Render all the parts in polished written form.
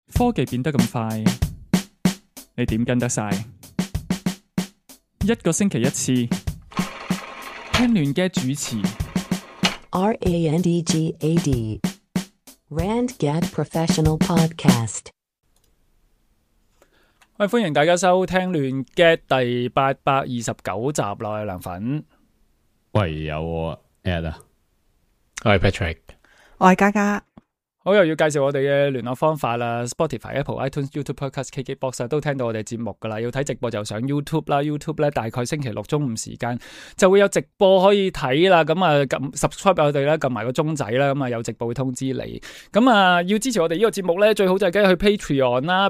科技變得咁快，你點跟得晒？一個星期一次，聽亂嘅主持。 RANDGAD RandGad Professional Podcast。 喂，歡迎大家收聽亂嘅第829集啦，我係梁粉。 喂，有我 Ed 啊， 我係 Patrick， 我係嘉嘉。 好，又要介紹我哋嘅聯絡方法啦 ，Spotify、Apple、iTunes、YouTube Podcast、KKBox 都聽到我哋節目噶啦。要睇直播就上 YouTube 啦 ，YouTube 咧大概星期六中午時間就會有直播可以睇啦。咁啊，撳 subscribe 我哋啦，撳埋個鐘仔啦，咁啊有直播會通知你。咁啊，要支持我哋呢個節目咧，最好就係梗係去 Patreon 啦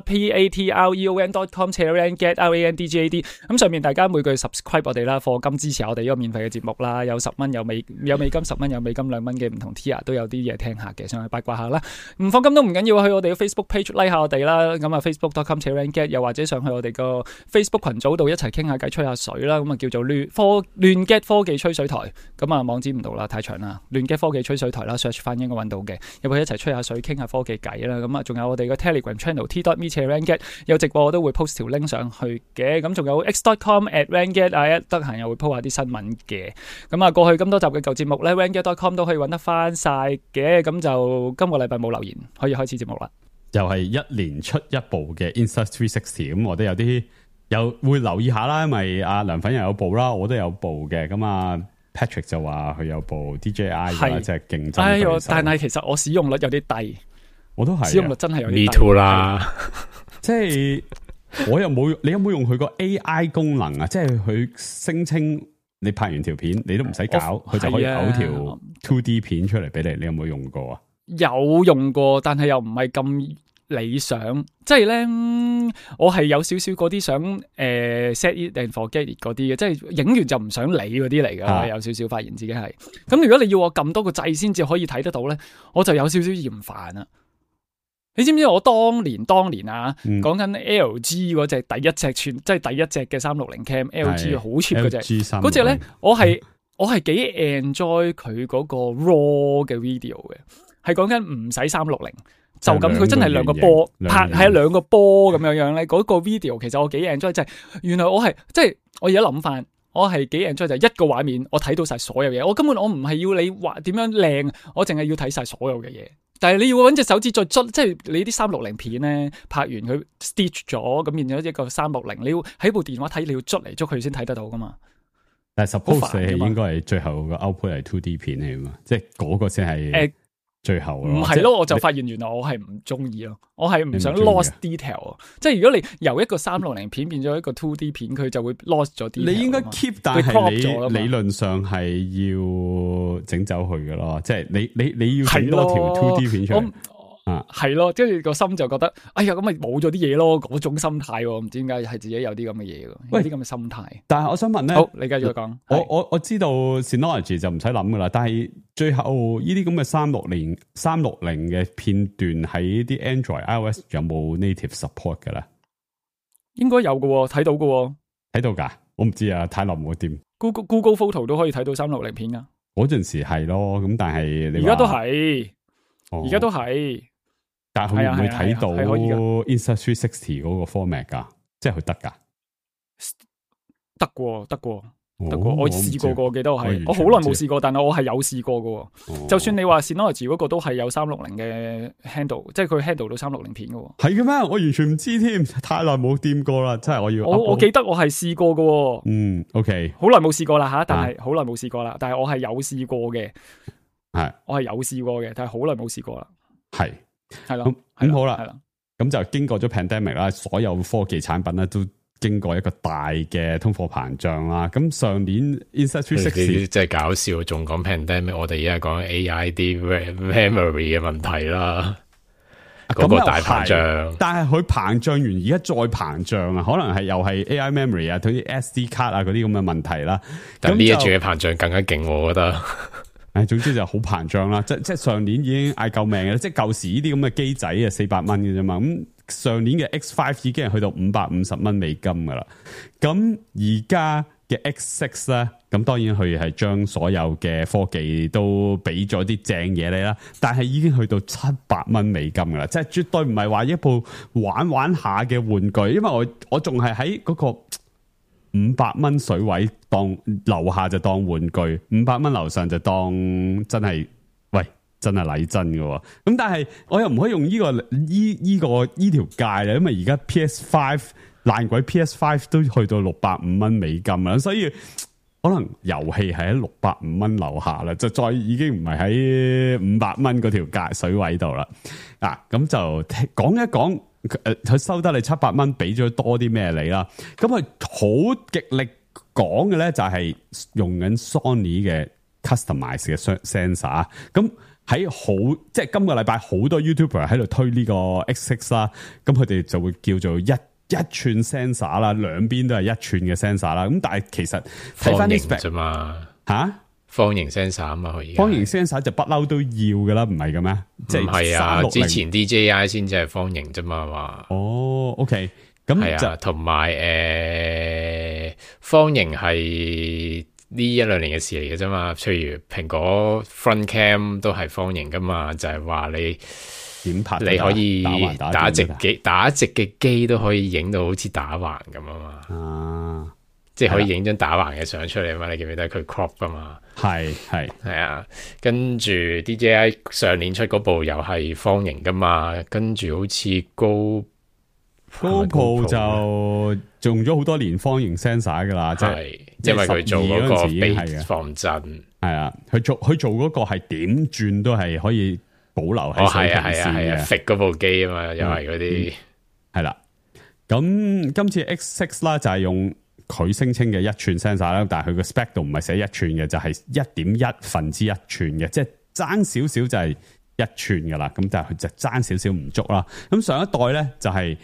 ，patreon.com/RandGad。咁上面大家每個月 subscribe 我哋啦，課金支持我哋呢個免費嘅節目啦，有10蚊，有美金10蚊，有美金2蚊嘅唔同 tier 都有啲嘢聽下嘅，上去八卦下啦。唔課金都唔緊要，去我哋嘅 Facebook page like 下我哋啦。咁啊 facebook.com/RandGad， 又或者上去我哋個 Facebook 群組度一齊傾下偈，吹下水啦。咁啊叫做亂 Gad 科技吹水台。咁啊網址唔到啦，太長啦。亂 Gad 科技吹水台啦 ，search 翻應該揾到嘅。入去一齊吹下水，傾下科技偈啦。咁啊仲有我哋嘅 Telegram channel t.me/RandGad， 有直播我都會 post 條 link 上去嘅。咁仲有 x.com/RandGad 啊，得閒又會 po 下啲新聞嘅。咁啊過去咁多集嘅舊節目咧 ，RandGad.com 都可以揾得翻晒嘅。咁就今個禮拜冇留言，可以開始節目啦。 又係一年出一部嘅 Insta360， 咁我都有啲有會留意下啦，因為阿梁粉又有部啦，我都有部嘅。咁啊 Patrick 就話佢有部 DJI 啦，即係競爭對手。 但係其實我使用率有啲低， 我都係使用率真係有啲低。 Me too 啦， 即係我又冇，你有冇用佢個 AI 功能啊？即係佢聲稱你拍完條片，你都唔使搞，佢就可以嘔條 2D 片出嚟俾你。你有冇用過啊？ 有用過，但係又唔係咁理想。即係咧，我係有少少嗰啲想set it and forget it 嗰啲嘅，即係影完就唔想理嗰啲嚟噶。有少少發現自己係咁。如果你要我撳多個掣先至可以睇得到咧，我就有少少厭煩啦。你知唔知我當年啊，講緊 LG 嗰隻第一隻即係第一隻嘅360 cam，LG 好 cheap 嗰隻，嗰隻咧我係幾 enjoy 佢嗰個 raw 嘅 video 嘅，係講緊唔使360，就咁佢真係兩個波拍係兩個波咁樣咧，嗰個 video 其實我幾 enjoy， 就係原來我係即係我而家諗翻，我係幾 enjoy 就係一個畫面我睇到晒所有嘢，我根本我唔係要你話點樣靚，我淨係要睇晒所有嘅嘢。但係你要揾隻手指再捽，即係你啲360片咧拍完佢 stitch 咗，咁變咗一個360，你要喺部電話睇，你要捽嚟捽去先睇得到噶嘛。 但係 suppose 應該係最後個 output 係 2D 片嚟嘛，即係嗰個先係最後咯。 唔係咯，我就發現原來我係唔中意咯，我係唔想 lost detail。即係如果你由一個360片變咗一個 2D 片，佢就會 lost 咗 detail。你應該 keep， 但係你理論上係要整走佢噶咯，即係你要整多條 2D 片出嚟。 係咯，跟住個心就覺得，哎呀，咁咪冇咗啲嘢咯，嗰種心態，唔知點解係自己有啲咁嘅嘢，有啲咁嘅心態。 但係我想問咧， 好，你繼續講。 我知道 Synology 就唔使諗噶啦，但係最後呢啲咁嘅360嘅片段喺啲 Android、iOS 有冇 native support 噶啦？應該有噶，睇到噶， 睇到噶，我唔知啊，太耐冇掂。 Google Photo 都可以睇到360片噶。 嗰陣時係咯，咁但係你而家都係，而家都係。 但係佢唔會睇到 Insta360 嗰個 format 噶，即係佢得噶， 得過，我試過我記得我好耐冇試過，但係我係有試過噶。就算你話 Synology 嗰個都係有360嘅 handle， 即係佢 handle 到360片噶。係嘅咩？我完全唔知添，太耐冇掂過啦，真係我記得我係試過噶。 OK， 好耐冇試過啦吓，但係好耐冇試過啦，但係我係有試過嘅，我係有試過嘅，但係好耐冇試過啦，係咯， 咁好啦，咁就經過咗 pandemic 啦，所有科技產品咧都經過一個大嘅通貨膨脹啦。咁上年 Insta360 真係搞笑，仲講 pandemic， 我哋而家講 AI 啲 memory 嘅問題啦。嗰個大膨脹， 但係佢膨脹完，而家再膨脹啊，可能係又係 AI memory 啊，同啲 SD 卡啊嗰啲咁嘅問題啦。 但呢一轉嘅膨脹更加勁，我覺得。 總之就好膨脹啦，即係上年已經嗌救命嘅，即係舊時呢啲咁嘅機仔啊400蚊嘅啫嘛，咁上年嘅 X5 已經係去到550蚊美金噶啦，咁而家嘅 X6 咧咁當然佢係將所有嘅科技都俾咗啲正嘢你啦，但係已經去到$700噶啦，即係絕對唔係話一部玩下嘅玩具，因為我仲係喺嗰個$500水位當樓下就當玩具，$500樓上就當真係真係禮真嘅。咁但係我又唔可以用呢條界啦，因為而家 PS5 爛鬼 PS5 都去到$650啦，所以可能遊戲係喺$650樓下啦，就再已經唔係喺$500嗰條界水位度啦。咁就講一講佢收得你$700，俾咗多啲咩你啦？咁佢好極力講嘅咧就係用緊 Sony 嘅 customize 嘅 sensor。咁喺即係今個禮拜好多 YouTuber 喺度推呢個 X6 啦，咁佢哋就會叫做一寸 sensor 啦，兩邊都係1寸嘅 sensor 啦。咁但係其實睇翻啲 spec 啫嘛，方形 sensor 啊嘛，佢方形 sensor 就不嬲都要噶啦，唔係嘅咩？即係唔係啊，之前 DJI 先至係方形啫嘛，話哦 ，OK， 咁係啊，同埋方形係呢1-2年嘅事嚟嘅啫嘛。譬如蘋果 front cam 都係方形噶嘛，就係話你點拍你可以打直嘅機都可以影到好似打橫咁啊嘛，即係可以影張打橫嘅相出嚟啊嘛。你記唔記得佢 crop 噶嘛？係啊，跟住 DJI 上年出嗰部又係方形噶嘛，跟住好似GoPro 就用咗好多年方形 sensor 噶啦，即係因為佢做嗰個被防震， 係啊，佢做嗰個係點轉都係可以保留喺水平線嘅 ，fit 嗰部機啊嘛，又係嗰啲係啦。咁今次 X6 啦就係用佢聲稱嘅1寸 sensor 啦，但係佢個 spec 度唔係寫1寸嘅，就係1.1分之1寸嘅，即係爭少少就係1寸噶啦。咁但係佢就爭少少唔足啦。咁上一代咧就係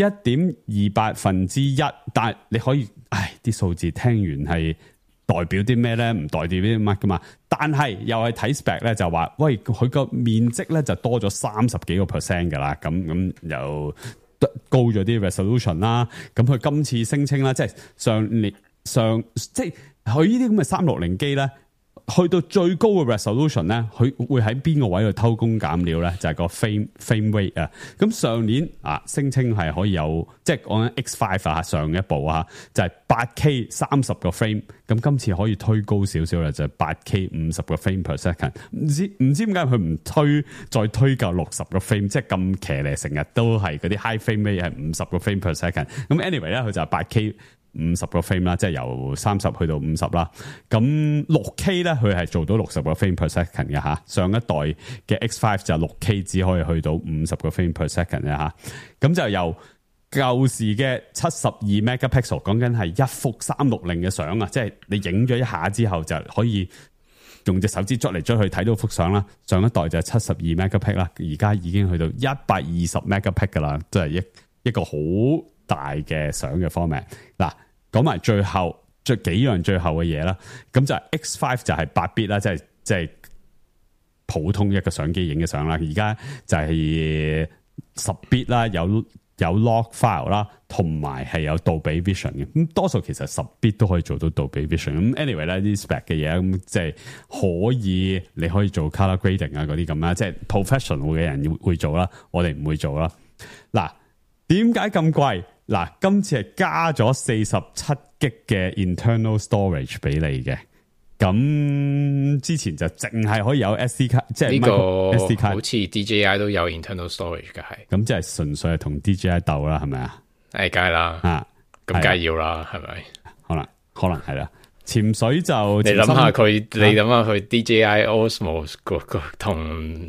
1.28分之1，但係你可以啲數字聽完係代表啲咩咧？唔代表啲乜噶嘛？但係又係睇 spec 咧，就話喂佢個面積咧就多咗30幾個%噶啦，咁又高咗啲 resolution 啦。咁佢今次聲稱啦，即係即係佢呢啲咁嘅360機咧，去到最高嘅 resolution 咧，佢會喺邊個位度偷工減料咧？就係個 frame rate 啊。咁上年聲稱係可以有，即係講緊 X5 上一部就係 8K 30個 frame。咁今次可以推高少少啦，就係 8K 50個 frame per second。唔知點解佢唔再推夠60個 frame，即係咁騎呢，成日都係嗰啲 high frame rate 係50個 frame per second。咁 anyway 咧，佢就係 8K 50個 frame 啦，即係由30去到50啦。咁 6K 咧，佢係做到60個 frame per second 嘅吓。上一代嘅 X5 就 6K 只可以去到50個 frame per second 嘅吓。咁就由舊時嘅72 megapixel 講緊係一幅360嘅相啊，即係你影咗一下之後就可以用隻手指捽嚟捽去睇到幅相啦。上一代就係72 megapixel 啦，而家已經去到120 megapixel 噶啦，即係一個好大嘅相嘅 format。嗱，講埋最後幾樣最後嘅嘢啦，咁就係 X5 就係8bit 啦，即係普通一個相機影嘅相啦。而家就係10bit 啦，有 log file 啦，同埋係有杜比 vision 嘅。咁多數其實10bit 都可以做到杜比 vision。咁 anyway 咧，啲 spec 嘅嘢咁即係你可以做 color grading 啊嗰啲咁啦，即係 professional 嘅人會做啦，我哋唔會做啦。嗱，點解咁貴？嗱，今次係加咗47GB嘅 internal storage 俾你嘅。咁之前就淨係可以有 SD 卡，即係呢個 SD 卡， 好似 DJI 都有 internal storage 嘅，係咁即係純粹係同 DJI 鬥啦，係咪啊？ 梗係啦，咁梗係要啦，係咪？ 可能係啦。潛水就你諗下佢DJI Osmo 同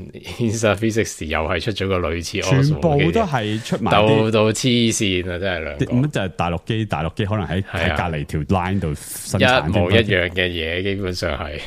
Insta360 又係出咗個類似 Osmo 嘅嘢， 全部都係出埋鬥到黐線啊！真係兩個咁就係大陸機可能喺隔離條 line 度生產一模一樣嘅嘢，基本上係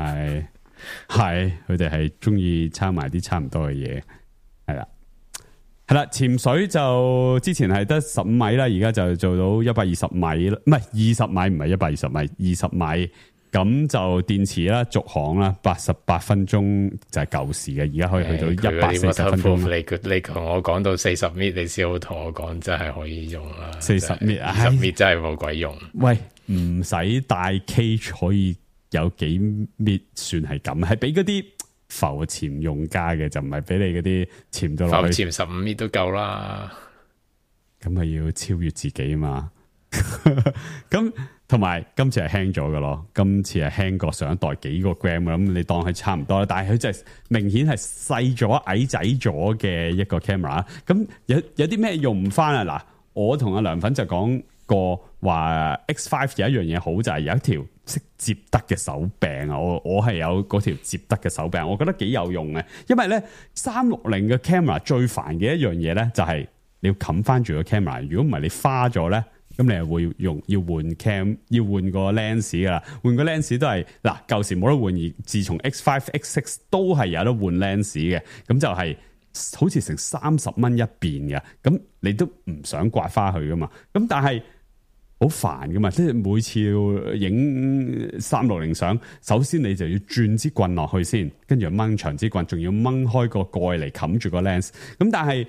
佢哋係中意抄埋啲差唔多嘅嘢，係啦，潛水就之前係得15米啦，而家就做到120米啦，唔係20米，唔係120米，20米。咁就電池啦，續航啦，88分鐘就係舊時嘅，而家可以去到140分鐘。 你同我講到40米，你先好同我講，真係可以用啦。 40米啊 ，20米真係冇鬼用。 喂， 唔使帶 cage 可以有幾米算係咁，係俾嗰啲浮潛用家嘅，就唔係俾你嗰啲潛到落去。 浮潛15米都夠啦。 咁係要超越自己嘛？咁同埋今次係輕咗嘅咯，今次係輕過上一代幾個 gram 咁，你當佢差唔多啦。但係佢真係明顯係細咗、矮仔咗嘅一個 camera。咁有啲咩用唔翻啊？嗱，我同阿涼粉就講過話 X5 有一樣嘢好就係有一條識接得嘅手柄啊！我係有嗰條接得嘅手柄，我覺得幾有用嘅。因為咧360嘅 camera 最煩嘅一樣嘢咧就係你要冚翻住個 camera， 如果唔係你花咗咧。咁你係會要換 cam， 要換個 lens 噶啦，換個 lens 都係嗱，舊時冇得換，而自從 X5、X6 都係有得換 lens 嘅，咁就係好似成30蚊一邊嘅，咁你都唔想刮花佢噶嘛，咁但係好煩噶嘛，即係每次要影360相，首先你就要轉支棍落去先，跟住掹長支棍，仲要掹開個蓋嚟冚住個 lens，咁但係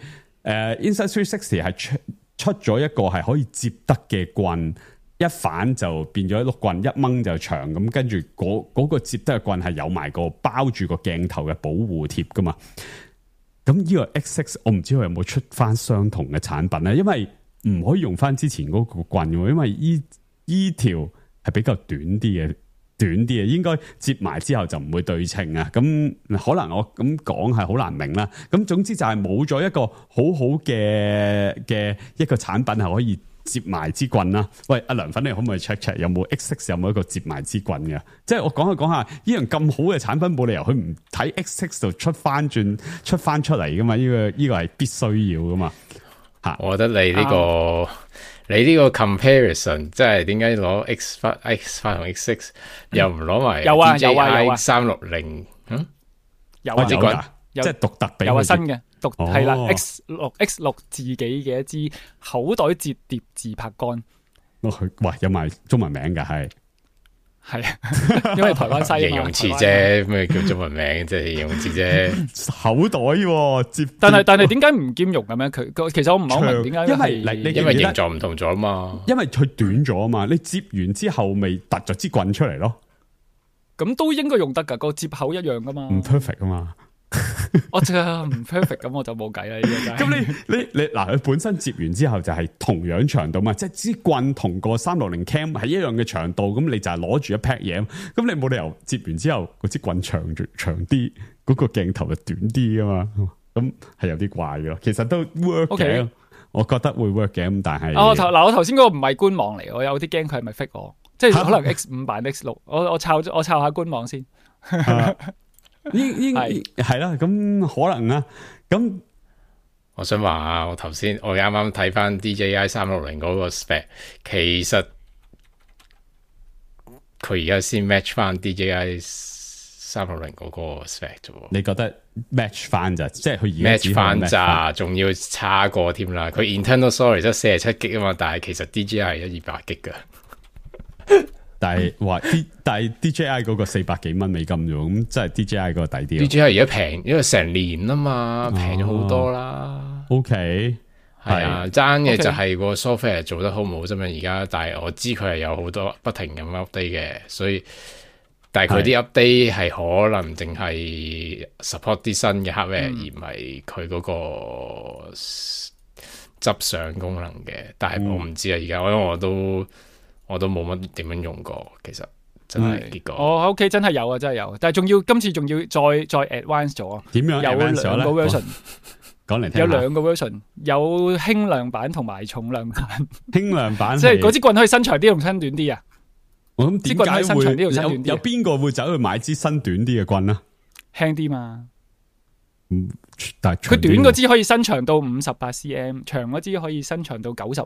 Insta360 係出咗一個係可以接得嘅棍，一反就變咗一碌棍，一掹就長咁，跟住嗰個接得嘅棍係有埋個包住個鏡頭嘅保護貼噶嘛。咁呢個 X6 我唔知佢有冇出翻相同嘅產品咧，因為唔可以用翻之前嗰個棍嘅，因為依條係比較短啲嘅，應該接埋之後就唔會對稱啊。咁可能我咁講係好難明啦。咁總之就係冇咗一個好好嘅一個產品係可以接埋支棍啦。喂，阿涼粉，你可唔可以 check 有冇 X6 有冇一個接埋支棍嘅？即係我講下呢樣咁好嘅產品，冇理由佢唔睇 X6 度出翻出嚟噶嘛？呢個係必須要噶嘛？吓， 我覺得你呢個 comparison 即係點解攞 X5 同 X6 又唔攞埋 DJI 360？ 有啊， 即係獨特俾有啊，新嘅係啦 X6 自己嘅一支口袋摺疊自拍杆。 哇，有埋中文名噶係。 係，因為台灣西形容詞啫，咩叫中文名？即係形容詞啫。 口袋接， 但係點解唔兼容咁樣？佢其實我唔係好明點解， 因為形狀唔同咗嘛。 因為佢短咗啊嘛，你接完之後咪突咗支棍出嚟咯。 咁都應該用得噶，個接口一樣噶嘛。 唔 perfect 啊嘛。 我真係唔 perfect， 咁我就冇計啦。呢個咁你嗱，佢本身接完之後就係同樣長度嘛，即係支棍同個360 cam 係一樣嘅長度，咁你就係攞住一 pack 嘢，咁你冇理由接完之後嗰支棍長啲，嗰個鏡頭就短啲噶嘛，咁係有啲怪嘅。其實都 work 嘅，okay. 我覺得會 work 嘅，咁但係我頭先嗰個唔係官網嚟，我有啲驚佢係咪 fake 我，即係可能 X5 版 X6，我抄下官網先。 係啦，咁可能啊，咁我想話啊，我啱啱睇翻 DJI 360嗰個 spec， 其實佢而家先 match 翻 DJI 360嗰個 spec 啫。你覺得 match 翻咋？即係佢而家 match 翻咋，仲要差過添啦。佢 internal storage 得47 G 啊嘛，但係其實 DJI 係200 G 噶。 但係 DJI 嗰個400幾蚊美金啫，咁即係 DJI 嗰個抵啲。 DJI 而家平，因為成年啊嘛，平咗好多啦。 OK， 係啊，爭嘅就係個 software 做得好唔好啫嘛。而家，但係我知佢係有好多不停咁 update 嘅，所以但係佢啲 update 係可能淨係 support 啲新嘅 hardware，而唔係佢嗰個執相功能嘅。但係我唔知啊，而家因為我都冇乜點樣用過，其實真係結果。 我屋企真係有啊，真係有，但係今次仲要再 advance 咗啊！ 點樣 advance 咗咧？ 有2個 version， 講嚟聽下。 有2個 version， 有輕量版同埋重量版。 輕量版即係嗰支棍可以伸長啲同伸短啲啊！ 我諗點解會有邊個會走去買支伸短啲嘅棍啊？輕啲嘛。 但係佢短嗰支可以伸長到58 cm， 長嗰支可以伸長到95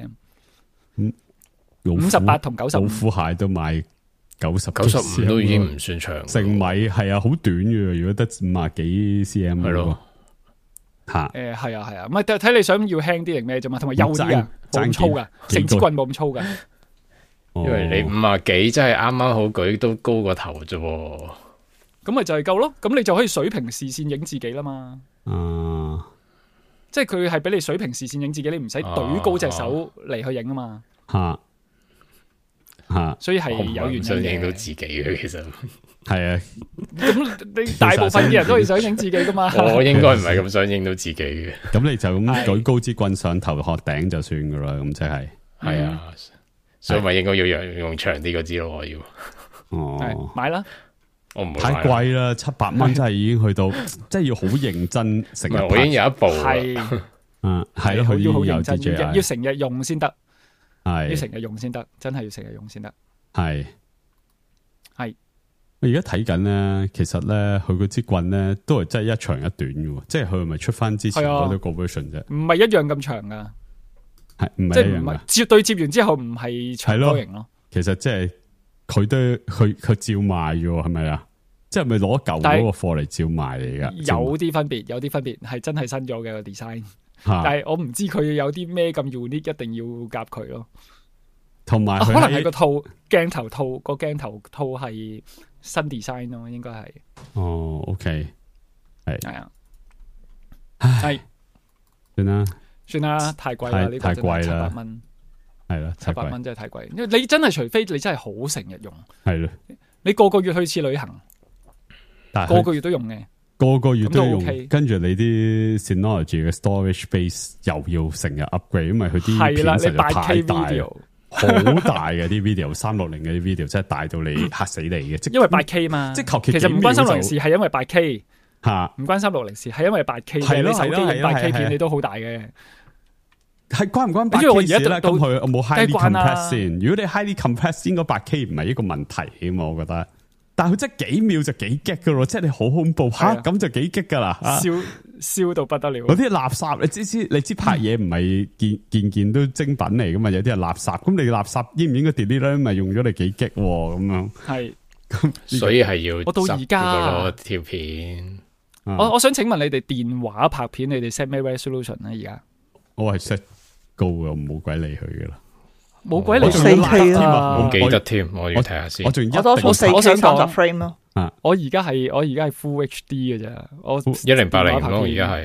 cm。58同95， 老虎蟹都賣 95都已經唔算長， 成米係啊，好短嘅。如果得50幾 cm 係咯，吓係啊，唔係睇你想要輕啲定咩啫嘛，同埋幼啲啊，冇咁粗噶，成支棍冇咁粗噶。 因為你50幾真係啱啱好舉都高過頭啫， 咁咪就係夠咯。咁你就可以水平視線影自己啦嘛。即係佢係俾你水平視線影自己，你唔使懟高隻手嚟去影啊嘛。 所以係有原因嘅。 想影到自己嘅，其實係啊。 咁你大部分嘅人都係想影自己噶嘛？ 我應該唔係咁想影到自己嘅。 咁你就咁舉高支棍上頭殼頂就算噶啦，咁即係係啊，所以咪應該要用長啲嗰支咯，我要。 哦， 買啦。 我唔會太貴啦，700蚊真係已經去到，即係要好認真成日。 我已經有一部係， 係咯，佢要好認真， DJI 要成日用先得， 係要成日用先得，真係要成日用先得。 係。我而家睇緊咧，其實咧佢嗰支棍咧都係真係一長一短嘅，即係佢係咪出翻之前嗰個 version 啫？ 唔係一樣咁長噶， 係唔係即係唔係接對接完之後唔係長方形咯？ 其實即係佢都佢照賣嘅，係咪啊？即係咪攞舊嗰個貨嚟照賣嚟噶？ 有啲分別，有啲分別係真係新咗嘅個 design，但係我唔知佢有啲咩咁 unique，一定要夾佢咯。同埋可能係個套鏡頭套個鏡頭套係新 design 咯，應該係。 哦 ，OK， 係啊， 係算啦，太貴啦，呢個太貴啦 ，700蚊， 係啦 ，700蚊真係太貴。因為你真係除非你真係好成日用， 係咯， 你個個月去次旅行，個個月都用嘅， 個個月都用， OK， 跟住你啲 Synology 嘅 storage space 又要成日 upgrade，因為佢啲片實在太大。好大嘅啲 video， 360嘅啲 video 真係大到你嚇死你嘅， 因為 8K 嘛， 即係其實唔關360事，係因為 8K 吓， 唔關360事，係因為 8K 係咯， 你手機影 8K 片你都好大嘅， 係關唔關 8K 事咧？咁佢有冇 highly compress 先？如果你 highly compress 應該 8K 唔係一個問題啊嘛，我覺得。但係佢真係幾秒就幾 G 噶咯，即係你好恐怖吓，咁就幾 G 噶啦，燒到不得了。嗰啲垃圾，你知拍嘢唔係件都精品嚟噶嘛？有啲係垃圾，咁你垃圾應唔應該 delete 咧？咪用咗你幾 G 咁樣？係， 所以係要我到而家條片。 我想請問你哋電話拍片，你哋 set 咩 resolution 咧？而家我係 set 高嘅，冇鬼理佢噶啦。 冇鬼嚟 4K 啊！ 我記得添，我要睇下先。 我仲我多數 4K 30 frame 咯。 我而家係 Full HD 嘅咋，我 1080咯，而家係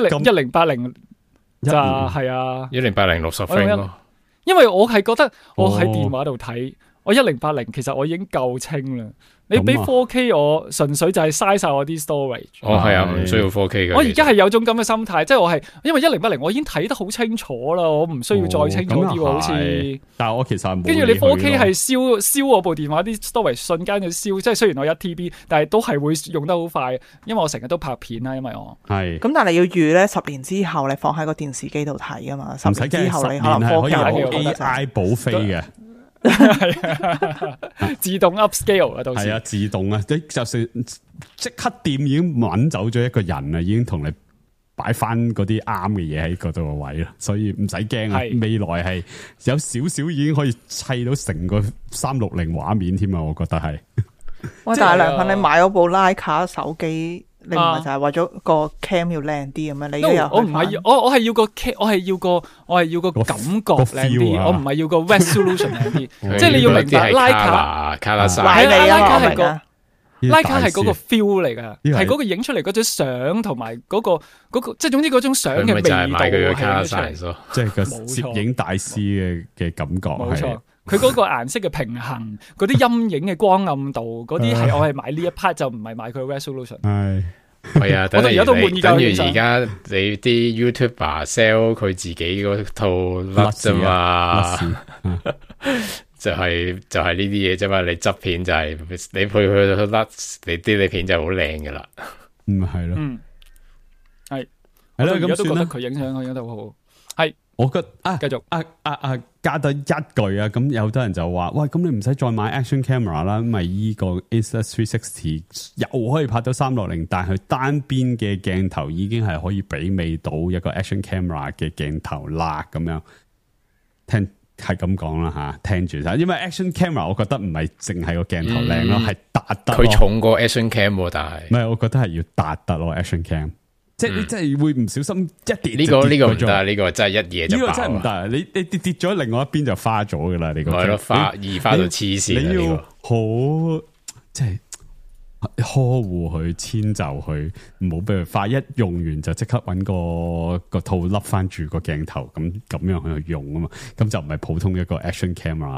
1080咋，係啊 ，1080 60 frame 咯。 因為我係覺得我喺電話度睇，我1080其實我已經夠清啦。你俾 4K 我純粹就係嘥晒我啲 storage。 係啊，唔需要 4K 嘅。 我而家係有種咁嘅心態，即係我係因為1080我已經睇得好清楚啦，我唔需要再清楚啲，好似。但係我其實跟住你 4K 係燒我部電話啲 storage 瞬間就燒，即係雖然我1 TB，但係都係會用得好快，因為我成日都拍片啦，因為我係。咁但係你要預咧10年之後你放喺個電視機度睇啊嘛，10年之後你可能 4K AI 補飛嘅。 自動 upscale 啊，到時係啊， 自動啊，你就算即刻掂已經搵走咗一個人啊，已經同你擺翻嗰啲啱嘅嘢喺嗰度個位啦，所以唔使驚啊。未來係有少少已經可以砌到成個360畫面添啊，我覺得係。 喂，但係梁粉，你買嗰部徠卡手機，你唔係就係為咗個 cam 要靚啲咁咩？你我唔係我係要個 cam，我係要個感覺靚啲，我唔係要個 resolution 靚啲。即係你要明白徠卡徠卡係嗰個 feel 嚟噶，係嗰個影出嚟嗰張相同埋嗰個，即係總之嗰種相嘅味道係即係個攝影大師嘅感覺。冇錯。 佢嗰個顏色嘅平衡，嗰啲陰影嘅光暗度，嗰啲係我係買呢一 part 就唔係買佢 resolution。 係啊，等於而家你啲 YouTuber sell 佢自己嗰套甩啫嘛，就係呢啲嘢啫嘛。你執片就係你配佢套甩，你啲片就好靚噶啦。 係咯， 係啦，咁都覺得佢影相得好好。係。 我覺得繼續加多一句啊，咁有多人就話，喂，咁你唔使再買 action camera 啦，因為依個 Insta360 又可以拍到360，但係佢單邊嘅鏡頭已經係可以媲美到一個 action camera 嘅鏡頭啦，咁樣聽係咁講啦吓，聽住晒，因為 action camera 我覺得唔係淨係個鏡頭靚咯，係達得。 佢重過 action cam， 但係唔係，我覺得係要達得咯 action cam。即係你真係會唔小心一跌， 呢個唔得，呢個真係一嘢就爆。呢個真係唔得， 你跌咗另外一邊就花咗噶啦，你個係咯，易花到黐線。 你要好即係呵護佢，遷就佢，唔好俾佢花。一用完就即刻搵個套笠翻住個鏡頭，咁樣去用啊嘛，咁就唔係普通一個 action camera 啦。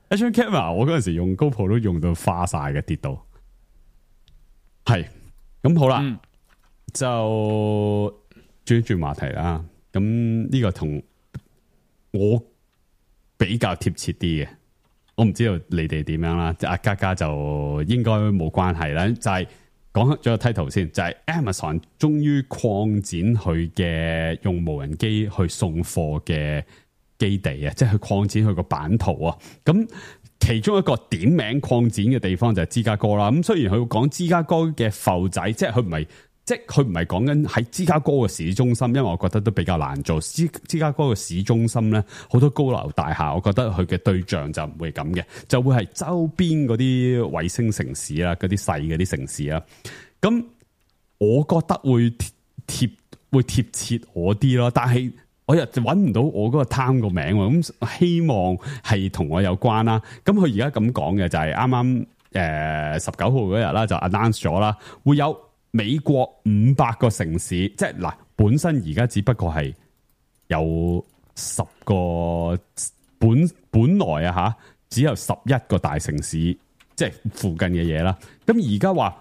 Action camera 我嗰陣時用 GoPro 都用到花晒嘅，跌到係咁好啦，就轉話題啦。咁呢個同我比較貼切啲嘅，我唔知道你哋點樣啦。阿嘉嘉就應該冇關係啦。就係講咗個 title 先，就係 Amazon 終於擴展佢嘅用無人機去送貨嘅基地啊，即係去擴展佢個版圖啊。咁其中一個點名擴展嘅地方就係芝加哥啦。咁雖然佢講芝加哥嘅埠仔，即係佢唔係講緊喺芝加哥嘅市中心，因為我覺得都比較難做。芝加哥嘅市中心咧，好多高樓大廈，我覺得佢嘅對象就唔會咁嘅，就會係周邊嗰啲衛星城市啦，嗰啲細嗰啲城市啦。咁我覺得會貼切我啲咯，但係我又揾唔到我嗰個貪個名，咁希望係同我有關啦。咁佢而家咁講嘅就係啱啱19號嗰日啦，就 announce 咗啦，會有美國500個城市，即係嗱，本身而家只不過係有10個本來啊吓，只有11個大城市，即係附近嘅嘢啦。咁而家話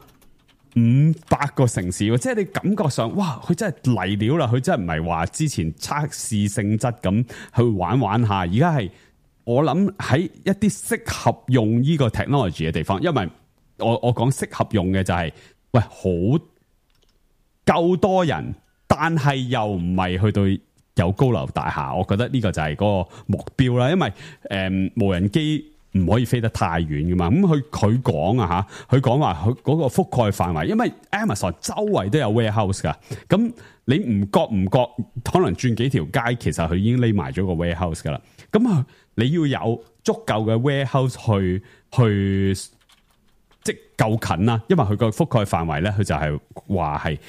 500個城市，即係你感覺上，哇，佢真係嚟料啦！佢真係唔係話之前測試性質咁去玩下，而家係我諗喺一啲適合用呢個 technology 嘅地方，因為我講適合用嘅就係。喂，好夠多人，但係又唔係去到有高樓大廈，我覺得呢個就係嗰個目標啦。因為無人機唔可以飛得太遠噶嘛。咁佢講啊吓，佢講話佢嗰個覆蓋範圍，因為 Amazon 周圍都有 warehouse 噶。咁你唔覺，可能轉幾條街，其實佢已經匿埋咗個 warehouse 噶啦。咁你要有足夠嘅 warehouse 去。即夠近啦，因為佢個覆蓋範圍咧，佢就係話係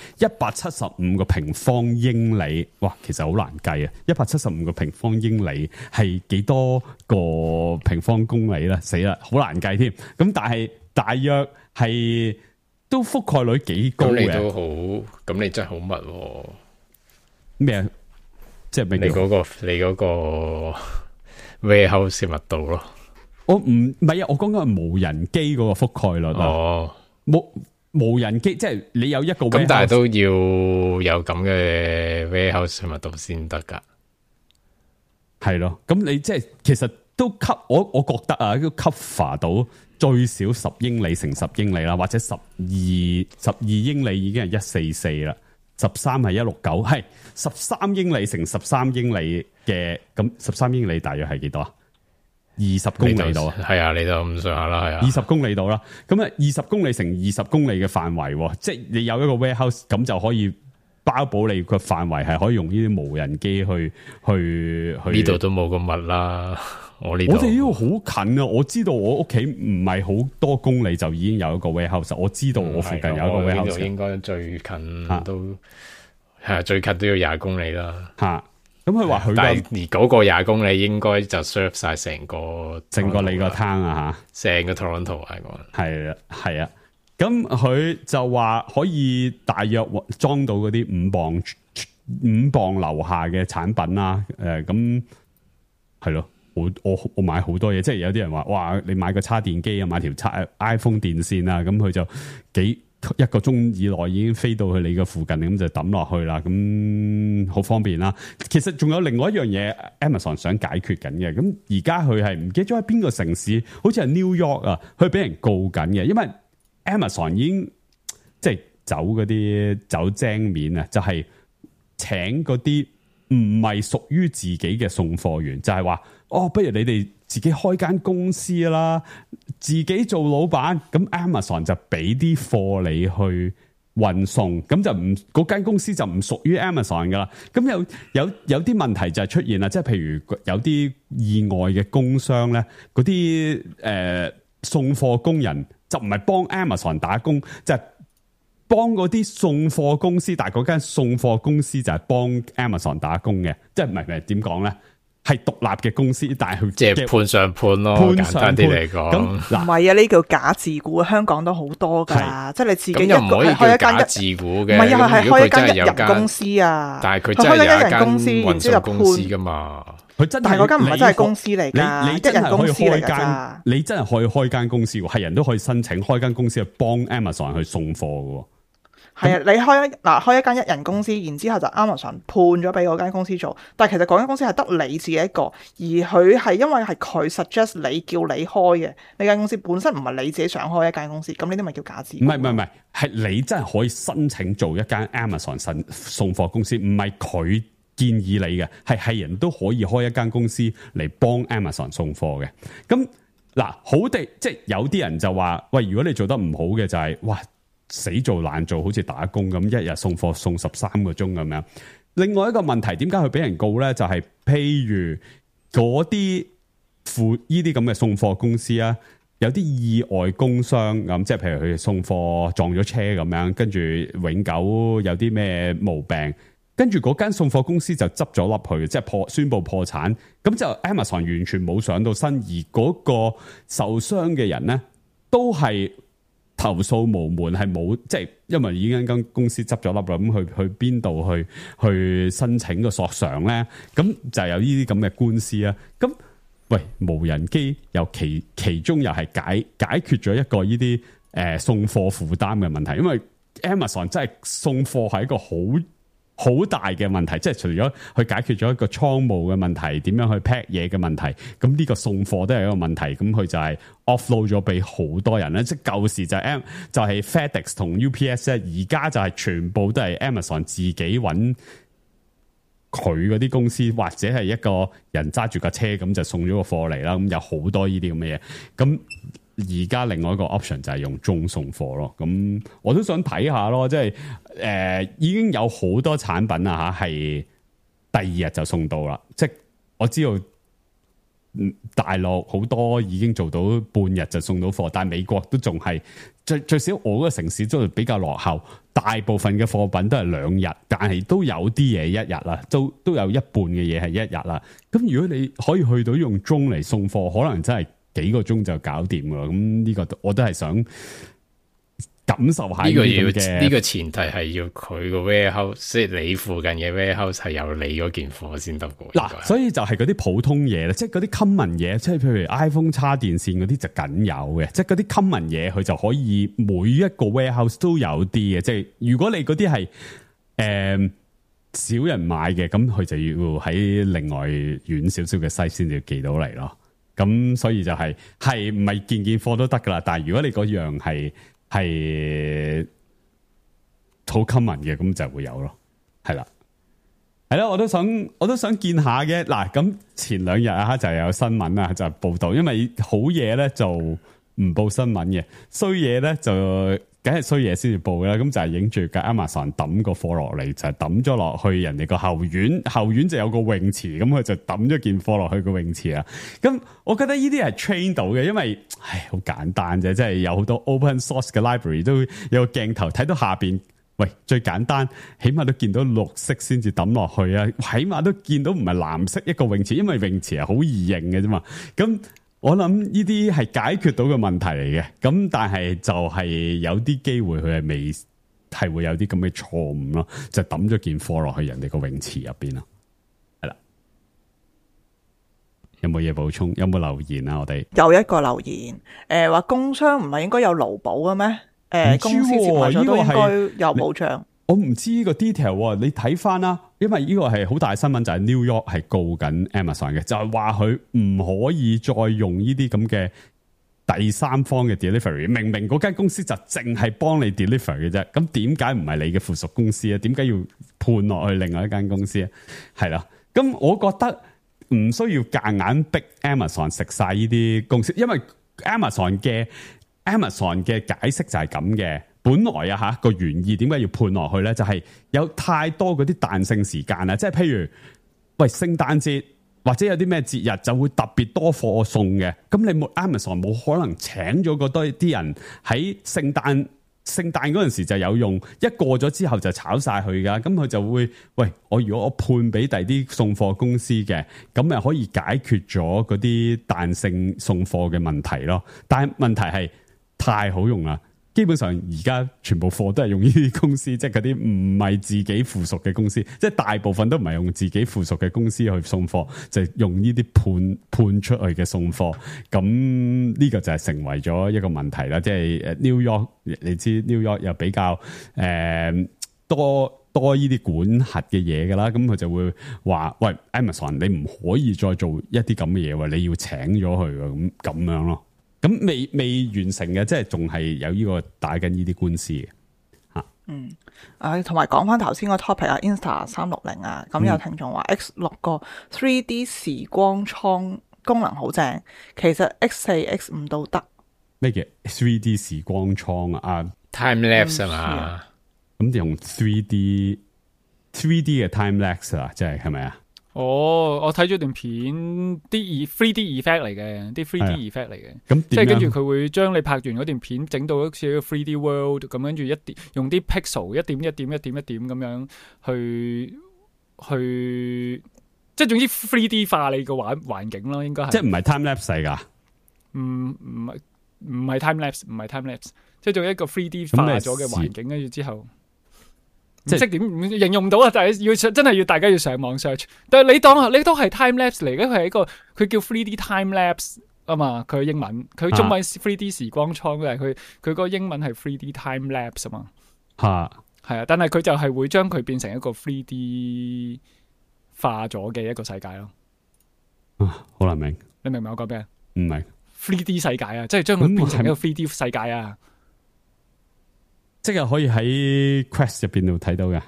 175個平方英里，哇，其實好難計啊！175個平方英里係幾多個平方公里咧？死啦，好難計添。咁但係大約係都覆蓋率幾高嘅。咁你都好， 咁你真係好密喎。 咩啊？即係你嗰個 warehouse 密度咯。 我唔係啊，我講緊係無人機嗰個覆蓋率啊。 哦， 無人機即係你有一個 warehouse， 咁但係都要有咁嘅 warehouse 密度先得噶。 係咯，咁你即係其實都我覺得啊，都 cover 到最少10英里乘10英里啦，或者12英里已經係144啦，13係169，係13英里乘13英里嘅，咁13英里大約係幾多啊？20公里度啊， 係啊，你就咁上下啦，係啊 ，20公里度啦。咁啊，20公里乘20公里嘅範圍，即係你有一個 warehouse，咁就可以包保你個範圍係可以用呢啲無人機去。 呢度都冇咁密啦，我哋呢度好近啊！我知道我屋企唔係好多公里就已經有一個 warehouse，我知道我附近有一個 warehouse， 應該最近都係最近都要20公里啦， 吓。咁佢話佢， 但係而嗰個20公里應該就 serve 晒成個你個灘啊吓，成個 Toronto 係啊。咁佢就話可以大約裝到嗰啲5磅樓下嘅產品啦。咁係咯，我買好多嘢，即係有啲人話，哇，你買個叉電機啊，買條iPhone 電線啊，咁佢就1個鐘以內已經飛到去你嘅附近，咁就抌落去啦，咁好方便啦。其實仲有另外一樣嘢 Amazon 想解決緊嘅，咁而家佢係唔記得咗喺邊個城市，好似係 New York 啊，佢俾人告緊嘅，因為 Amazon 已經即係走精面啊，就係請嗰啲唔係屬於自己嘅送貨員，就係話不如你哋自己開間公司啦，自己做老闆，咁 Amazon 就俾啲貨你去運送，咁就嗰間公司就唔屬於 Amazon 噶啦。咁有啲問題就係出現啦，即係譬如有啲意外嘅工傷咧，嗰啲送貨工人就唔係幫 Amazon 打工，就係幫嗰啲送貨公司，但係嗰間送貨公司就係幫 Amazon 打工嘅，即係唔係點講咧？係獨立嘅公司，但係佢即係判上判咯，簡單啲嚟講。咁唔係啊，呢叫假自僱，香港都好多噶，即係你自己一個開一間假自僱嘅， 唔係係開一間一人公司啊。 但係佢真係有一間運送公司噶嘛。 佢真係， 但係嗰間唔係真係公司嚟㗎， 你真係可以開間， 你真係可以開間公司喎，係人都可以申請開間公司去幫 Amazon 去送貨嘅。 係啊，你開一間一人公司，然之後就 Amazon 判咗俾嗰間公司做，但係其實嗰間公司係得你自己一個，而佢係因為係佢 suggest 你叫你開嘅，呢間公司本身唔係你自己想開一間公司，咁呢啲咪叫假資？唔係，係你真係可以申請做一間 Amazon 送貨公司，唔係佢建議你嘅，係人都可以開一間公司嚟幫 Amazon 送貨嘅。咁嗱，好地即係有啲人就話，喂，如果你做得唔好嘅就係，哇！死做爛做，好似打工咁，一日送貨送13個鐘咁樣。另外一個問題，點解佢俾人告咧？就係譬如嗰啲呢啲咁嘅送貨公司啊，有啲意外工傷咁，即係譬如佢送貨撞咗車咁樣，跟住永久有啲咩毛病，跟住嗰間送貨公司就執咗笠去，即係宣布破產。咁就 Amazon 完全冇上到身，而嗰個受傷嘅人咧都係投訴無門，係冇，即係因為已經間公司執咗笠啦，咁去邊度去申請個索償咧？咁就有呢啲咁嘅官司啊。咁喂，無人機又其中又係解決咗一個呢啲送貨負擔嘅問題，因為 Amazon 真係送貨係一個好大嘅問題，即係除咗佢解決咗一個倉務嘅問題，點樣去 pack 嘢嘅問題，咁呢個送貨都係一個問題，咁佢就係 offload 咗俾好多人咧。即係舊時就係 FedEx 同 UPS 咧，而家就係全部都係 Amazon 自己揾佢嗰啲公司，或者係一個人揸住架車咁就送咗個貨嚟啦。咁有好多呢啲咁嘅嘢，咁而家另外一個 option 就係用中送貨咯，咁我都想睇下咯，即係已經有好多產品啊吓，係第二日就送到啦。即係我知道，大陸好多已經做到半日就送到貨，但係美國都仲係最少我個城市都係比較落後，大部分嘅貨品都係2日，但係都有啲嘢1日啦，都有一半嘅嘢係1日啦。咁如果你可以去到用鐘嚟送貨，可能真係幾個鐘就搞掂噶啦，咁呢個我都係想感受下呢個前提係要佢個 warehouse， 即係你附近嘅 warehouse 係有你嗰件貨先得嘅。 嗱，所以就係嗰啲普通嘢咧，即係嗰啲 common 嘢，即係譬如 iPhone 插電線嗰啲就僅有嘅，即係嗰啲 common 嘢佢就可以每一個 warehouse 都有啲嘅。即係如果你嗰啲係少人買嘅，咁佢就要喺另外遠少少嘅西先至寄到嚟咯。咁所以就係唔係件貨都得噶啦，但係如果你嗰樣係好 common 嘅，咁就會有咯，係啦，我都想見下嘅。嗱，咁前2日啊，就有新聞啊，就報道，因為好嘢咧就唔報新聞嘅，衰嘢咧就梗係衰嘢先至報嘅啦。咁就係影住架 Amazon 抌個貨落嚟，就係抌咗落去人哋個後院就有個泳池，咁佢就抌咗件貨落去個泳池啊。咁我覺得呢啲係 train 到嘅，因為好簡單啫，即係有好多 open source 嘅 library 都有個鏡頭睇到下邊。喂，最簡單，起碼都見到綠色先至抌落去啊！起碼都見到唔係藍色一個泳池，因為泳池係好易認嘅啫嘛。咁我諗呢啲係解決到嘅問題嚟嘅，咁但係就係有啲機會佢係會有啲咁嘅錯誤咯，就抌咗件貨落去人哋個泳池入邊咯。係啦，有冇嘢補充？有冇留言啊？我哋有一個留言，話工商唔係應該有勞保嘅咩？公司接埋咗都應該有保障。 我唔知呢個 detail， 你睇翻啦，因為呢個係好大新聞，就係 New York 係告緊 Amazon 嘅，就係話佢唔可以再用呢啲咁嘅第三方嘅 delivery。明明嗰間公司就淨係幫你 deliver 嘅啫，咁點解唔係你嘅附屬公司啊？點解要判落去另外一間公司啊？係啦，咁我覺得唔需要夾硬逼 Amazon 食晒呢啲公司，因為 Amazon 嘅解釋就係咁嘅。本來啊個原意點解要判落去咧？就係有太多嗰啲彈性時間啊，即係譬如喂聖誕節或者有啲咩節日就會特別多貨送嘅，咁你冇 Amazon 冇可能請咗嗰堆啲人喺聖誕嗰陣時就有用，一過咗之後就炒晒佢噶，咁佢就會喂我如果我判俾第啲送貨公司嘅，咁咪可以解決咗嗰啲彈性送貨嘅問題咯。但係問題係太好用啦。 基本上而家全部貨都係用呢啲公司，即係嗰啲唔係自己附屬嘅公司，即係大部分都唔係用自己附屬嘅公司去送貨，就係用呢啲判出去嘅送貨。咁呢個就係成為咗一個問題啦。即係New York，你知 New York 又比較多呢啲管轄嘅嘢㗎啦，咁佢就會話：喂 Amazon，你唔可以再做一啲咁嘅嘢喎，你要請咗佢咁樣咯。咁未完成嘅，即係仲係有呢個打緊呢啲官司嘅嚇。 同埋講翻頭先個 topic 啊 ，Insta 360啊，咁有聽眾話 X6 個 3D 時光倉功能好正，其實X4、X5都得。 咩叫 3D 時光倉啊 ？Time lapse 啊嘛， 咁就用 3D 嘅 time lapse 啊，即係咪啊？ 哦，我睇咗段片，啲 3D effect 嚟嘅，啲 3D effect 嚟嘅。 咁即係跟住佢會將你拍完嗰段片整到好似一個 3D world 咁，跟住用啲 pixel 一點咁樣去，即係總之 3D 化你個環境咯，應該係。 即係唔係 time lapse 嚟㗎？ 唔係 time lapse，唔係 time lapse， 即係做一個 3D 化咗嘅環境，跟住之後。唔識點形容唔到啊！但係真係要大家要上網 search。但係你當係 time lapse 嚟嘅，佢係一個佢叫 3D time lapse 啊嘛。佢英文佢中文 3D 時光倉，但係佢個英文係 3D time lapse 啊嘛。係啊，但係佢就係會將佢變成一個 3D 化咗嘅一個世界咯。 好難明， 你明唔明我講咩啊？ 唔明 3D 世界啊，即係將佢變成一個 3D 世界啊。 即係可以喺 Quest 入邊度睇到嘅。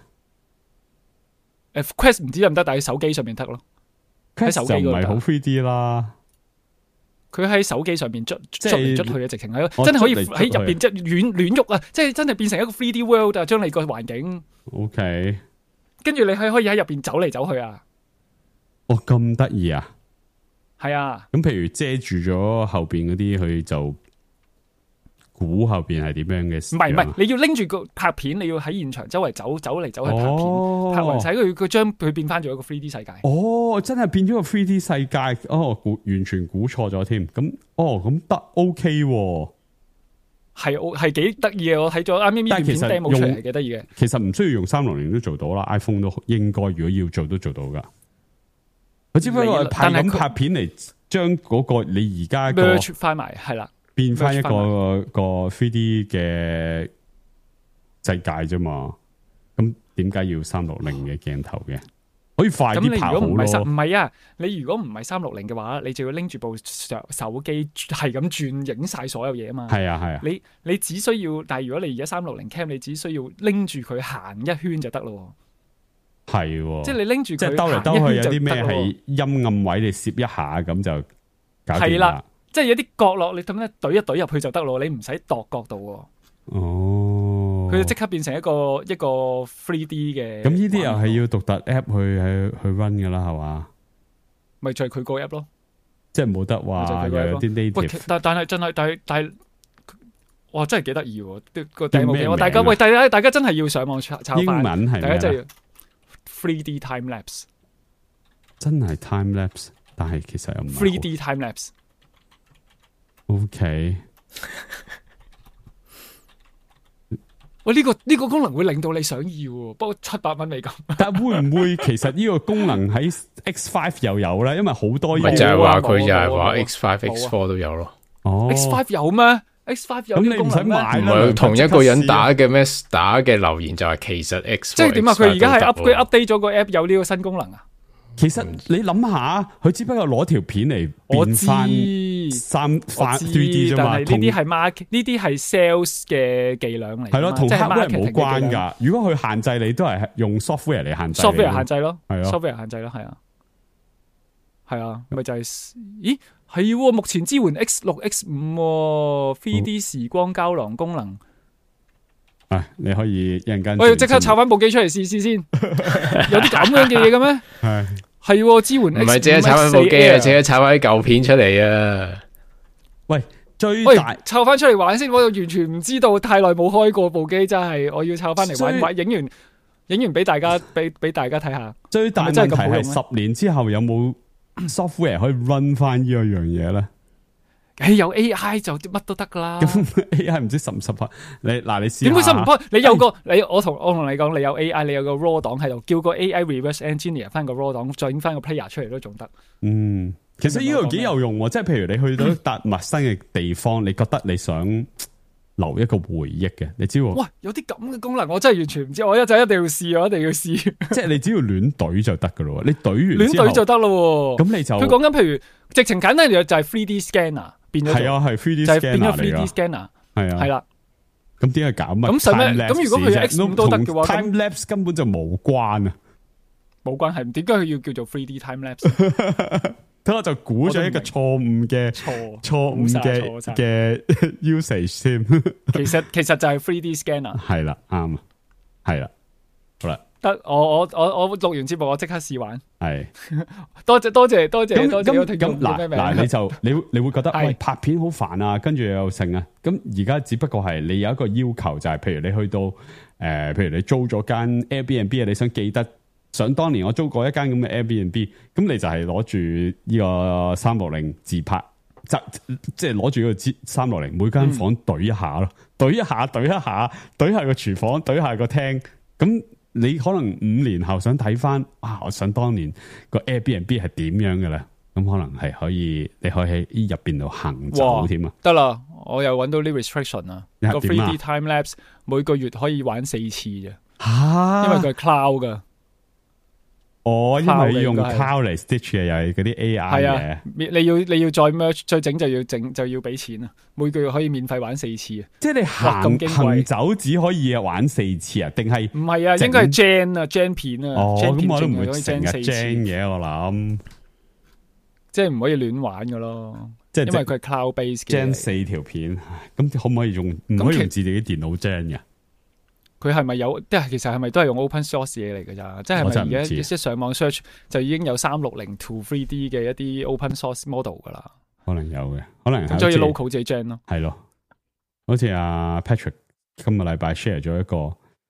Quest 唔知得唔得，但係手機上面得咯。喺手機就唔係好 3D 啦。 佢喺手機上面捽嚟捽去嘅，直情係真係可以喺入邊即係亂喐啊！即係真係變成一個 3D world 啊！將你個環境 OK， 跟住你可以喺入邊走嚟走去啊！ 哦，咁得意啊！ 係啊， 咁譬如遮住咗後邊嗰啲，佢就。估後邊係點樣嘅？唔係，你要拎住個拍片，你要喺現場周圍走嚟走去拍片，拍完晒佢將佢變翻咗一個 3D 世界。哦， 真係變咗個 3D 世界。哦，完全估錯咗添。咁得 OK， 係幾得意嘅。我睇咗啱啱呢段片 demo 出嚟係幾得意嘅。 其實唔需要用360都做到啦 ，iPhone 都應該如果要做都做到噶。我只不過係咁拍片嚟將嗰個你而家個 merge 翻埋係啦。 變翻一個 3D 嘅世界啫嘛，咁點解要360嘅鏡頭嘅？可以快啲拍好咯。 唔係啊，你如果唔係360嘅話，你就要拎住部手機係咁轉影晒所有嘢啊嘛。係啊。你只需要，但係如果你而家360 cam， 你只需要拎住佢行一圈就得咯。 係， 即係你拎住佢， 即係兜嚟兜去有啲咩係陰暗位，你攝一下咁就搞掂啦。 即係有啲角落，你咁樣懟一懟入去就得咯，你唔使度角度。 哦， 佢就即刻變成一個 3D 嘅。 咁呢啲又係要獨特 app 去 run 噶啦，係嘛？ 咪就係佢個 app 咯， 即係冇得話有啲 native。 但係，哇，真係幾得意個 demo 嘅。大家真係要上網抄翻。 英文係大家真係 3D time lapse， 真係 time lapse， 但係其實又唔係 3D time lapse。OK， 喂，呢個功能會令到你想要，不過700蚊美金。但會唔會其實呢個功能喺 X5 又有咧？因為好多嘢就係話佢就係話 X5、X4 都有咯。 X5 有咩？X5 有呢個功能咩？咁你唔使買啦。 唔係同一個人打嘅咩？打嘅留言就係其實 X4 即係點啊？佢而家係 update 咗個 app 有呢個新功能啊？ 其實你諗下，佢只不過攞條片嚟變翻3D 啫嘛。但係呢啲係 market， 呢啲係 sales 嘅伎倭嚟。 係咯，同 hardware 冇關噶。如果佢限制你，都係用 software 嚟限制。 software 限制咯， 係咯 ，software 限制咯，係啊，係啊，咪就係，咦，係目前支援 X6、X5 3D 時光膠囊功能。 你可以一陣間， 我要即刻抄翻部機出嚟試試先。有啲咁樣嘅嘢嘅咩？係支援 X5， 唔係即刻抄翻部機啊，即刻抄翻啲舊片出嚟啊！ 喂， 抄翻出嚟玩先，我又完全唔知道，太耐冇開過部機，真係我要抄翻嚟玩，影完俾大家俾大家睇下。 最大問題係10年之後有冇 software 可以 run 翻呢樣嘢咧？ 有 AI 就乜都得噶啦。 咁 AI 唔知實唔實拍？你試下點會實唔拍？你有個我同你講，你有 AI， 你有個 raw 檔喺度，叫個 AI reverse engineer 翻個 raw 檔，再影翻個 player 出嚟都仲得。 其實呢個幾有用喎，即係譬如你去到一笪陌生嘅地方，你覺得你想留一個回憶嘅，你知喎？ 哇，有啲咁嘅功能，我真係完全唔知，我一定要試，我一定要試。即係你只要亂懟就得噶咯，你懟完亂懟就得咯。咁你就佢講緊，譬如直情簡單就係 3D scanner 變咗， 係啊，係 3D scanner 就係變咗 3D scanner， 係啊，係啦。 咁點解搞乜？ 咁使咩？咁如果佢 X5 都得嘅話 ，time lapse 根本就無關啊， 冇關係。點解佢要叫做 3D time lapse？ 咁我就估咗一個錯誤嘅 usage 先。 其實就係 3D scanner。 係啦，啱，係啦，好啦。 得我錄完節目，我即刻試玩。 係， 多謝。 咁嗱，你會覺得喂，拍片好煩啊，跟住又剩啊。咁而家只不過係你有一個要求，就係譬如你去到譬如你租咗間 Airbnb 啊，你想記得。想當年我租過一間咁嘅 Airbnb， 咁你就係攞住呢個360自拍，即係攞住個360每間房懟一下咯，懟一下個廚房，懟下個廳。咁你可能5年後想睇翻，我想當年個 Airbnb 係點樣嘅咧？咁可能係你可以喺入邊度行走添啊！ 得啦，我又揾到啲 restriction 啊，個 3D time lapse 每個月可以玩4次啫，因為佢係 cloud 噶。 因為用 cloud 嚟 stitch 嘅，又係嗰啲 AI 嘅。 你要再 merge 再整就要俾錢啊！每個月可以免費玩4次啊！ 即係你行走只可以玩4次啊？定係唔係啊？應該係 gen 片啊！ 咁我都唔會成日 gen 嘅，我諗即係唔可以亂玩噶咯。 即係因為佢係 cloud base 嘅 gen 4條片，咁可唔可以用？唔可以用自己電腦 gen 嘅？ 佢係咪有？即係其實係咪都係用 open source 嘢嚟㗎咋？即係咪而家一上網 search 就已經有360 to 3D 嘅一啲 open source model 㗎啦？ 可能有嘅，可能就要 local 自己 gen 咯。 係咯，好似阿 Patrick 今個禮拜 share 咗一個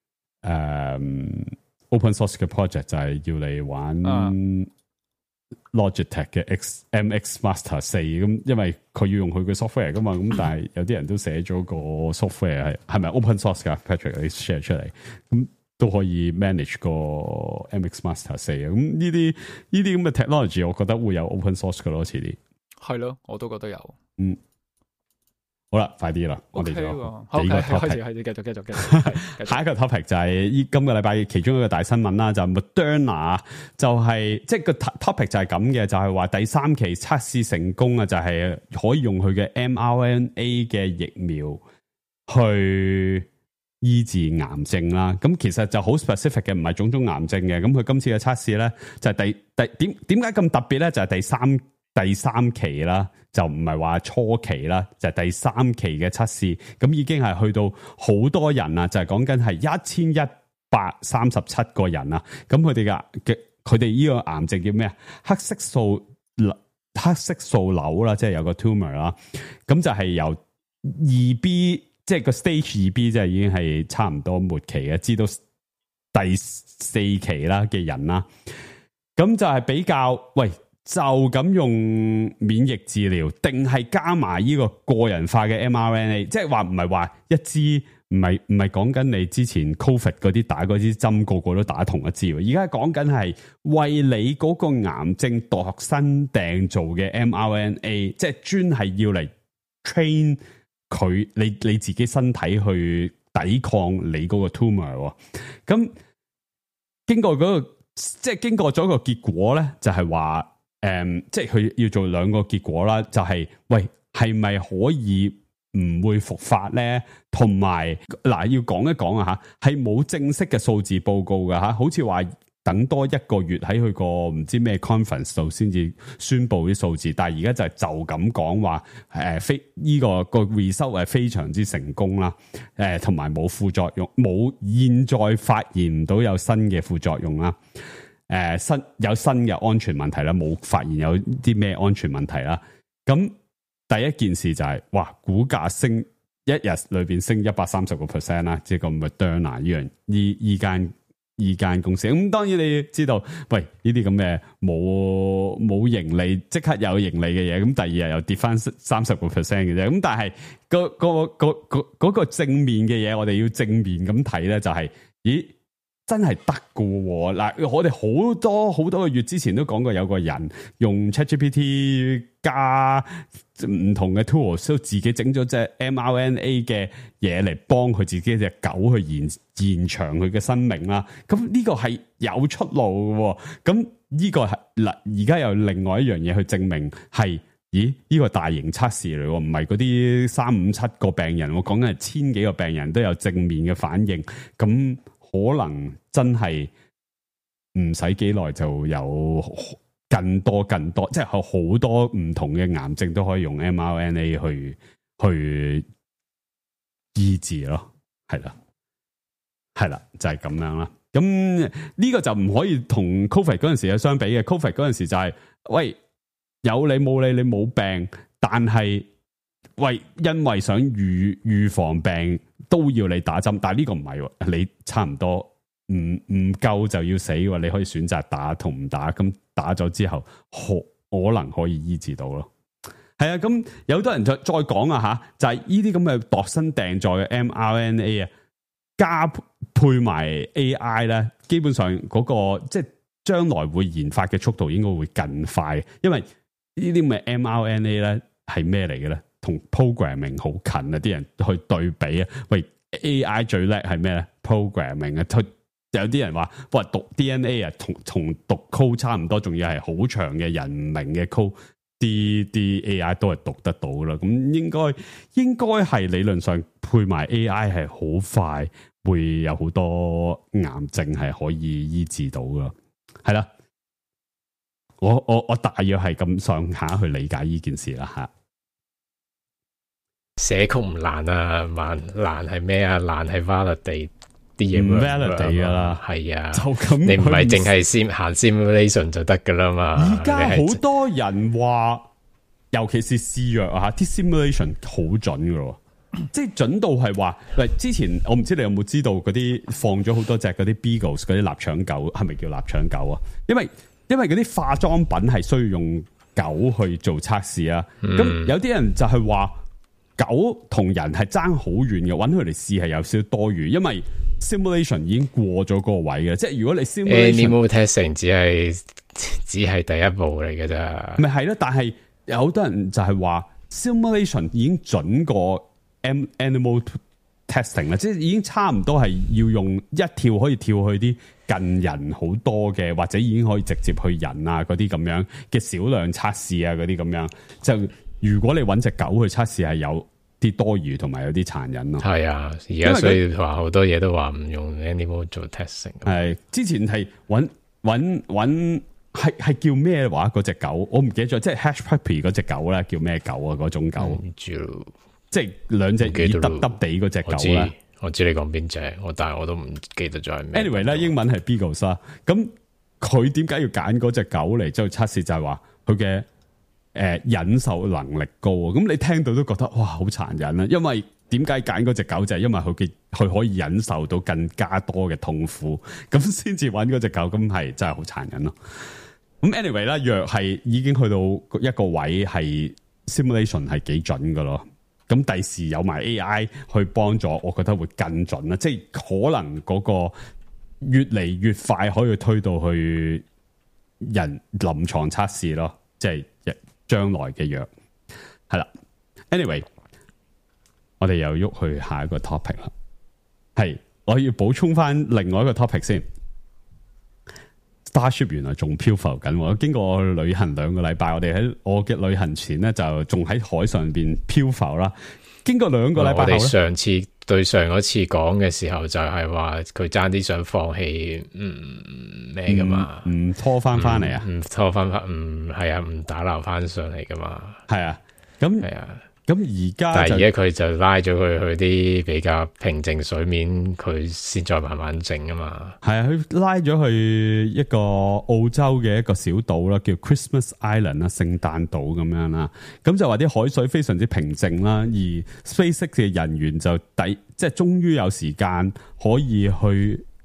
open source 嘅 project， 就係要你玩Logitech 嘅 MX Master 4，咁因為佢要用佢嘅 software 噶嘛，咁但係有啲人都寫咗個 software 係咪 open source 噶 ？Patrick 你 share 出嚟，咁都可以 manage 個 MX Master 4啊。咁呢啲咁嘅 technology， 我覺得會有 open source 噶咯，遲啲。係咯，我都覺得有。 好啦，快啲啦，我哋就幾個 topic， 開始繼續。 下一個 topic 就係今個禮拜其中一個大新聞啦，就係 Moderna 就係即係個 topic 就係咁嘅，就係話第3期測試成功啊，就係可以用佢嘅 mRNA 嘅疫苗去醫治癌症啦。咁其實就好 specific 嘅，唔係種種癌症嘅。咁佢今次嘅測試咧就係點解咁特別咧？就係第三期啦，就唔係話初期啦，就係第3期嘅測試，咁已經係去到好多人啊，就係講緊係1137個人啊，咁佢哋呢個癌症叫咩啊？黑色素瘤啦，即係有個 tumor 啦，咁就係由 2B， 即係個 stage 2B， 即係已經係差唔多末期嘅，至到第4期啦嘅人啦，咁就係比較就咁用免疫治療，定係加埋呢個個人化嘅 mRNA， 即係話唔係話一支，唔係講緊你之前 COVID 嗰啲打嗰啲針個個都打同一支，而家講緊係為你嗰個癌症度身訂造嘅 mRNA， 即係專係要嚟 train 佢你自己身體去抵抗你嗰個 tumor。咁經過咗個結果咧，就係話。即係佢要做2個結果啦，就係係咪可以唔會復發咧？同埋嗱，要講一講啊吓，係冇正式嘅數字報告噶吓，好似話等多1個月喺佢個唔知咩 conference 度先至宣布啲數字，但係而家就咁講話，呢個 result 係非常之成功啦，同埋冇副作用，冇現在發現唔到有新嘅副作用啦。有新嘅安全問題啦，冇發現有啲咩安全問題啦。咁第一件事就係，股價升1日裏邊升130%啦，即係個 Moderna 呢間呢間公司。咁當然你知道，喂呢啲咁嘅冇盈利即刻有盈利嘅嘢，咁第二日又跌翻30% 嘅啫。咁但係嗰個正面嘅嘢，我哋要正面咁睇咧，就係咦真係得㗎喎。嗱，我哋好多個月之前都講過，有個人用 ChatGPT 加唔同嘅 tools 都自己整咗隻 mRNA 嘅嘢嚟幫佢自己隻狗去延長佢嘅生命啦。咁呢個係有出路嘅。咁呢個係嗱，而家有另外一樣嘢去證明係，咦？呢個大型測試嚟，唔係嗰啲3-5-7個病人，我講緊係1000幾個病人都有正面嘅反應。咁可能真係唔使幾耐就有更多，即係好多唔同嘅癌症都可以用 mRNA 去醫治咯，係啦，就係咁樣啦。咁呢個就唔可以同 Covid 嗰陣時相比嘅。Covid 嗰陣時就係，喂，有你冇你冇病，但係喂，因為想預防病都要你打針，但係呢個唔係，你差唔多唔夠就要死，你可以選擇打同唔打，咁打咗之後可能可以醫治到咯。係啊，咁有好多人再講啊吓，就係呢啲咁嘅度身訂造嘅 mRNA 啊，加配埋 AI 咧，基本上嗰個即係將來會研發嘅速度應該會更快，因為呢啲咁嘅 mRNA 咧係咩嚟嘅咧？同 programming 好近啊！啲人去對比啊，喂 AI 最叻係咩咧 ？programming 啊，有啲人話喂讀 DNA 啊，同讀 code 差唔多，仲要係好長嘅人名嘅 code， 啲 AI 都係讀得到啦。咁應該係理論上配埋 AI 係好快，會有好多癌症係可以醫治到噶。係啦，我大約係咁上下去理解呢件事啦吓。 寫曲唔難啊，難係咩啊？難係 validate 啲嘢唔 validate 噶啦， 係啊， 就咁你唔係淨係行 simulation 就得噶啦嘛。 而家好多人話，尤其是試藥啊，啲 simulation 好準噶，即係準到係話，喂，之前我唔知你有冇知道嗰啲放咗好多隻嗰啲 Beagles 嗰啲臘腸狗，係咪叫臘腸狗啊？因為嗰啲化妝品係需要用狗去做測試啊。咁有啲人就係話，狗同人係爭好遠嘅，搵佢嚟試係有少少多餘，因為 simulation 已經過咗嗰個位嘅，即係如果你 animal testing 只係第一步嚟嘅咋， 咪係咯？但係有好多人就係話 simulation 已經準過 animal testing 啦，即係已經差唔多係要用一跳可以跳去啲近人好多嘅，或者已經可以直接去人啊嗰啲咁樣嘅少量測試啊嗰啲咁樣，就如果你搵隻狗去測試係有啲多餘同埋有啲殘忍咯。係啊，而家所以話好多嘢都話唔用 animal 做 testing。係之前係搵係叫咩話嗰隻狗？我唔記得咗，即係 Hash Puppy 嗰隻狗咧，叫咩狗啊？嗰種狗，即係兩隻耳耷耷地嗰隻狗咧。 我知你講邊隻，但係我都唔記得咗係咩。 Anyway 咧，英文係 Beagles 啦。咁佢點解要揀嗰隻狗嚟之後測試？就係話佢嘅忍受能力高啊！咁你聽到都覺得哇，好殘忍啊！因為點解揀嗰隻狗就係因為佢可以忍受到更加多嘅痛苦，咁先至揾嗰隻狗，咁係真係好殘忍咯。咁 anyway 啦，藥係已經去到一個位係 simulation 係幾準噶咯。咁第時有埋 AI 去幫助，我覺得會更準啦。即係可能嗰個越嚟越快可以推到去人臨床測試咯。即係將來嘅藥係啦。Anyway， 我哋又喐去下一個 topic 啦。係，我要補充翻另外一個 topic 先。Starship 原來仲漂浮緊，我經過旅行2個禮拜，我哋喺我嘅旅行前咧就仲喺海上邊漂浮啦。經過2個禮拜後咧，我哋上次對上嗰次講嘅時候就係話佢爭啲想放棄，咩噶嘛？唔拖翻嚟啊？ 唔拖翻係啊，唔打撈翻上嚟噶嘛？ 係啊，咁係啊。 咁而家， 但係而家佢就拉咗佢去啲比較平靜水面，佢先再慢慢整啊嘛。 係啊，佢拉咗去一個澳洲嘅一個小島啦，叫 Christmas Island 啦，聖誕島咁樣啦。咁就話啲海水非常之平靜啦，而 SpaceX 嘅人員就即係終於有時間可以去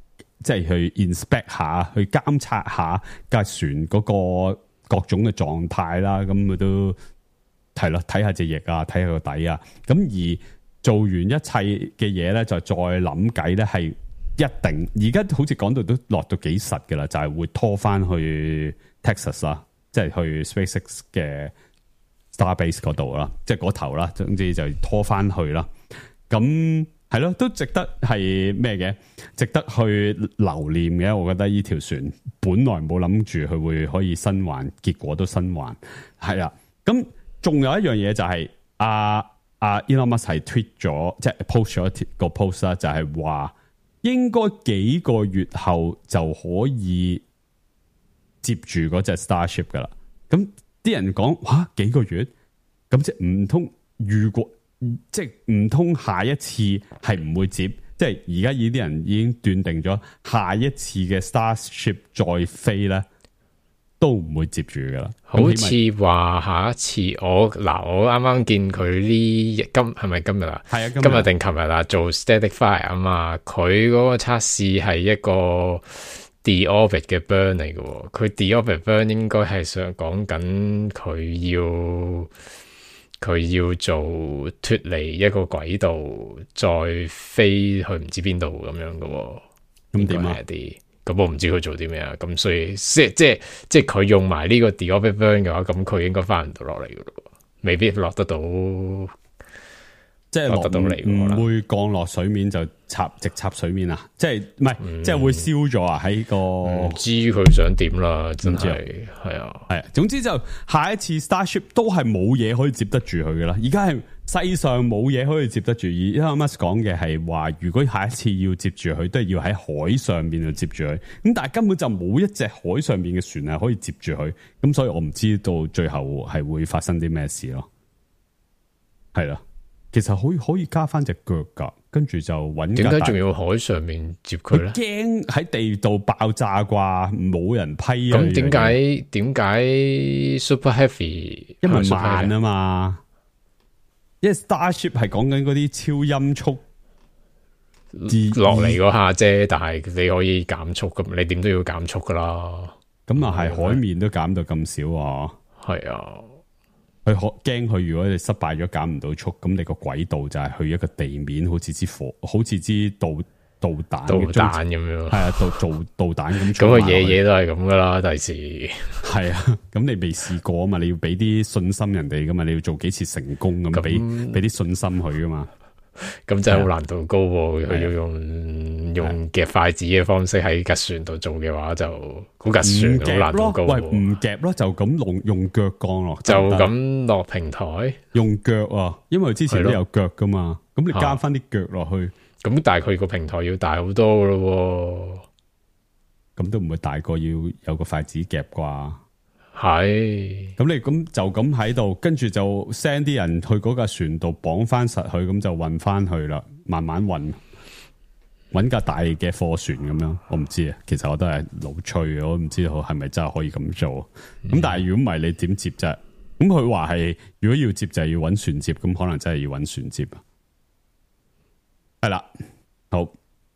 即係去 inspect 下，去監察下架船嗰個各種嘅狀態啦。咁佢都係咯，睇下隻翼啊，睇下個底啊。咁而做完一切嘅嘢咧，就再諗計咧，係一定而家好似講到都落到幾實㗎啦，就係會拖翻去 Texas 啦，即係去 SpaceX 嘅 Starbase 嗰度啦，即係嗰頭啦，總之就拖翻去啦。咁係咯，都值得係咩嘅？值得去留念嘅。我覺得呢條船本來冇諗住佢會可以生還，結果都生還。係啦，咁仲有一樣嘢就係Elon Musk 係 tweet 咗，即係 post 咗個 post 啦，就係話應該幾個月後就可以接住嗰隻 Starship 噶啦。咁啲人講哇，幾個月？咁即係唔通如果？即係唔通下一次係唔會接，即係而家呢啲人已經斷定咗下一次嘅 Starship 再飛咧，都唔會接住噶啦。 好似話下一次我啱啱見佢係咪今日啊？係啊，今日定琴日啊？做 static fire 啊嘛，佢嗰個測試係一個 de-orbit 嘅 burn 嚟嘅，佢 de-orbit burn 應該係想講緊佢要做脫離一個軌道，再飛去唔知邊度咁樣嘅。咁點啊？咁我唔知佢做啲咩啊。咁所以即係佢用埋呢個 de-orbit burn 嘅話，咁佢應該翻唔到落嚟嘅咯，未必落得到。即係落得到嚟， 唔會降落水面就直插水面啊！即係唔係，即係會燒咗啊！喺個唔知佢想點啦，真係係啊， 係。總之就下一次 Starship 都係冇嘢可以接得住佢噶啦。而家係世上冇嘢可以接得住。而 Elon Musk 講嘅係話，如果下一次要接住佢，都係要喺海上邊度接住佢。咁但係根本就冇一隻海上邊嘅船係可以接住佢。咁所以我唔知道最後係會發生啲咩事咯。係啦。其實可以加翻隻腳噶，跟住就揾。 點解仲要海上面接佢咧？ 驚喺地度爆炸啩，冇人批。 咁點解 Super Heavy？ 因為慢啊嘛。因為 Starship 係講緊嗰啲超音速落嚟嗰下啫，但係你可以減速咁，你點都要減速噶啦。 咁啊係海面都減到咁少啊？ 係啊。 佢驚佢如果你失敗咗減唔到速，咁你個軌道就係去一個地面，好似支導彈咁樣，係啊，做導彈咁。 咁佢嘢都係咁噶啦，第時係啊。咁你未試過啊嘛？你要俾啲信心人哋噶嘛？你要做幾次成功咁，俾啲信心佢噶嘛？ 咁真係好難度高喎。佢要用夾筷子嘅方式喺架船度做嘅話，就嗰架船好難度高。 喂，唔夾咯，就咁用腳降落， 就咁落平台用腳啊，因為之前都有腳噶嘛。咁你加翻啲腳落去， 咁但係佢個平台要大好多噶咯。 咁都唔會大過要有個筷子夾啩。 係， 咁你咁就咁喺度，跟住就 send 啲人去嗰架船度綁翻實佢，咁就運翻去啦，慢慢運，搵架大嘅貨船咁樣。我唔知啊，其實我都係老吹，我唔知道係咪真係可以咁做。咁但係如果唔係，你點接啫？咁佢話係如果要接就係要搵船接，咁可能真係要搵船接啊。係啦，好，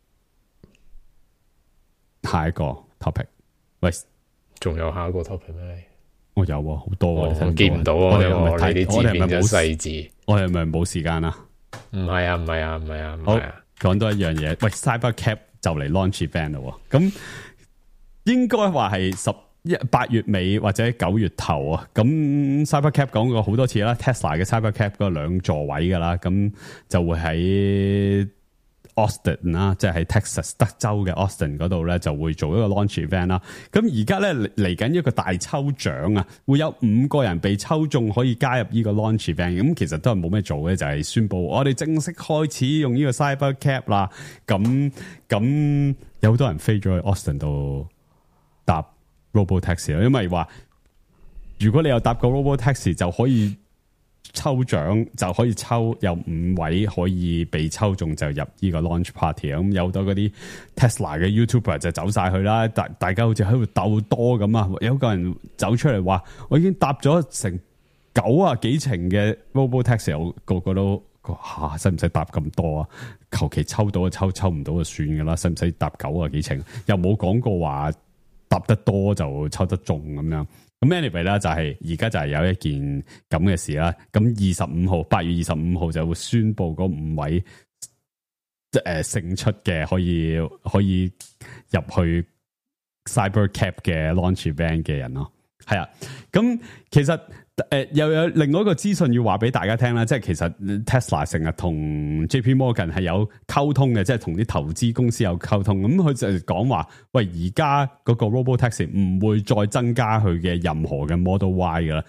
下一個 topic， 喂， 仲有下一個 topic 咩？ 我有好多，我見唔到啊！我哋啲字變咗細字， 我係咪冇時間啊？ 唔係啊，唔係啊，唔係啊， 好，講多一樣嘢。喂 ，CyberCab 就嚟 launch event 咯，咁應該話係8月尾或者9月頭啊。咁 CyberCab 講過好多次啦 ，Tesla 嘅 CyberCab 嗰2座位噶啦，咁就會喺Austin 啦，即係喺 Texas 德州嘅 Austin 嗰度咧，就會做一個 launch event 啦。咁而家咧嚟緊一個大抽獎啊，會有5個人被抽中可以加入呢個 launch event。咁其實都係冇咩做嘅，就係宣布我哋正式開始用呢個 CyberCab 啦。咁有好多人飛咗去 Austin 度搭 Robotaxi 啦，因為話如果你有搭過 Robotaxi 就可以抽獎，就可以抽有5位可以被抽中就入呢個 launch party。咁有好多嗰啲 Tesla 嘅 YouTuber 就走晒去啦，大家好似喺度鬥多咁啊！有個人走出嚟話：我已經搭咗成90幾程嘅 Robotaxi，個個都使唔使搭咁多啊？求其抽到就抽唔到就算噶啦，使唔使搭9啊幾程？又冇講過話搭得多就抽得中咁樣。咁 anyway 啦，就係而家就係有一件咁嘅事啦。咁8月25號就會宣布嗰5位勝出嘅可以入去 CyberCap 嘅 launch event 嘅人咯。係啊，咁其實又有另外一個資訊要話俾大家聽啦，即係其實 Tesla 成日同 JP Morgan 係有溝通嘅，即係同啲投資公司有溝通。咁佢就講話，喂，而家嗰個 Robotaxi 唔會再增加佢嘅任何嘅 Model Y 噶啦。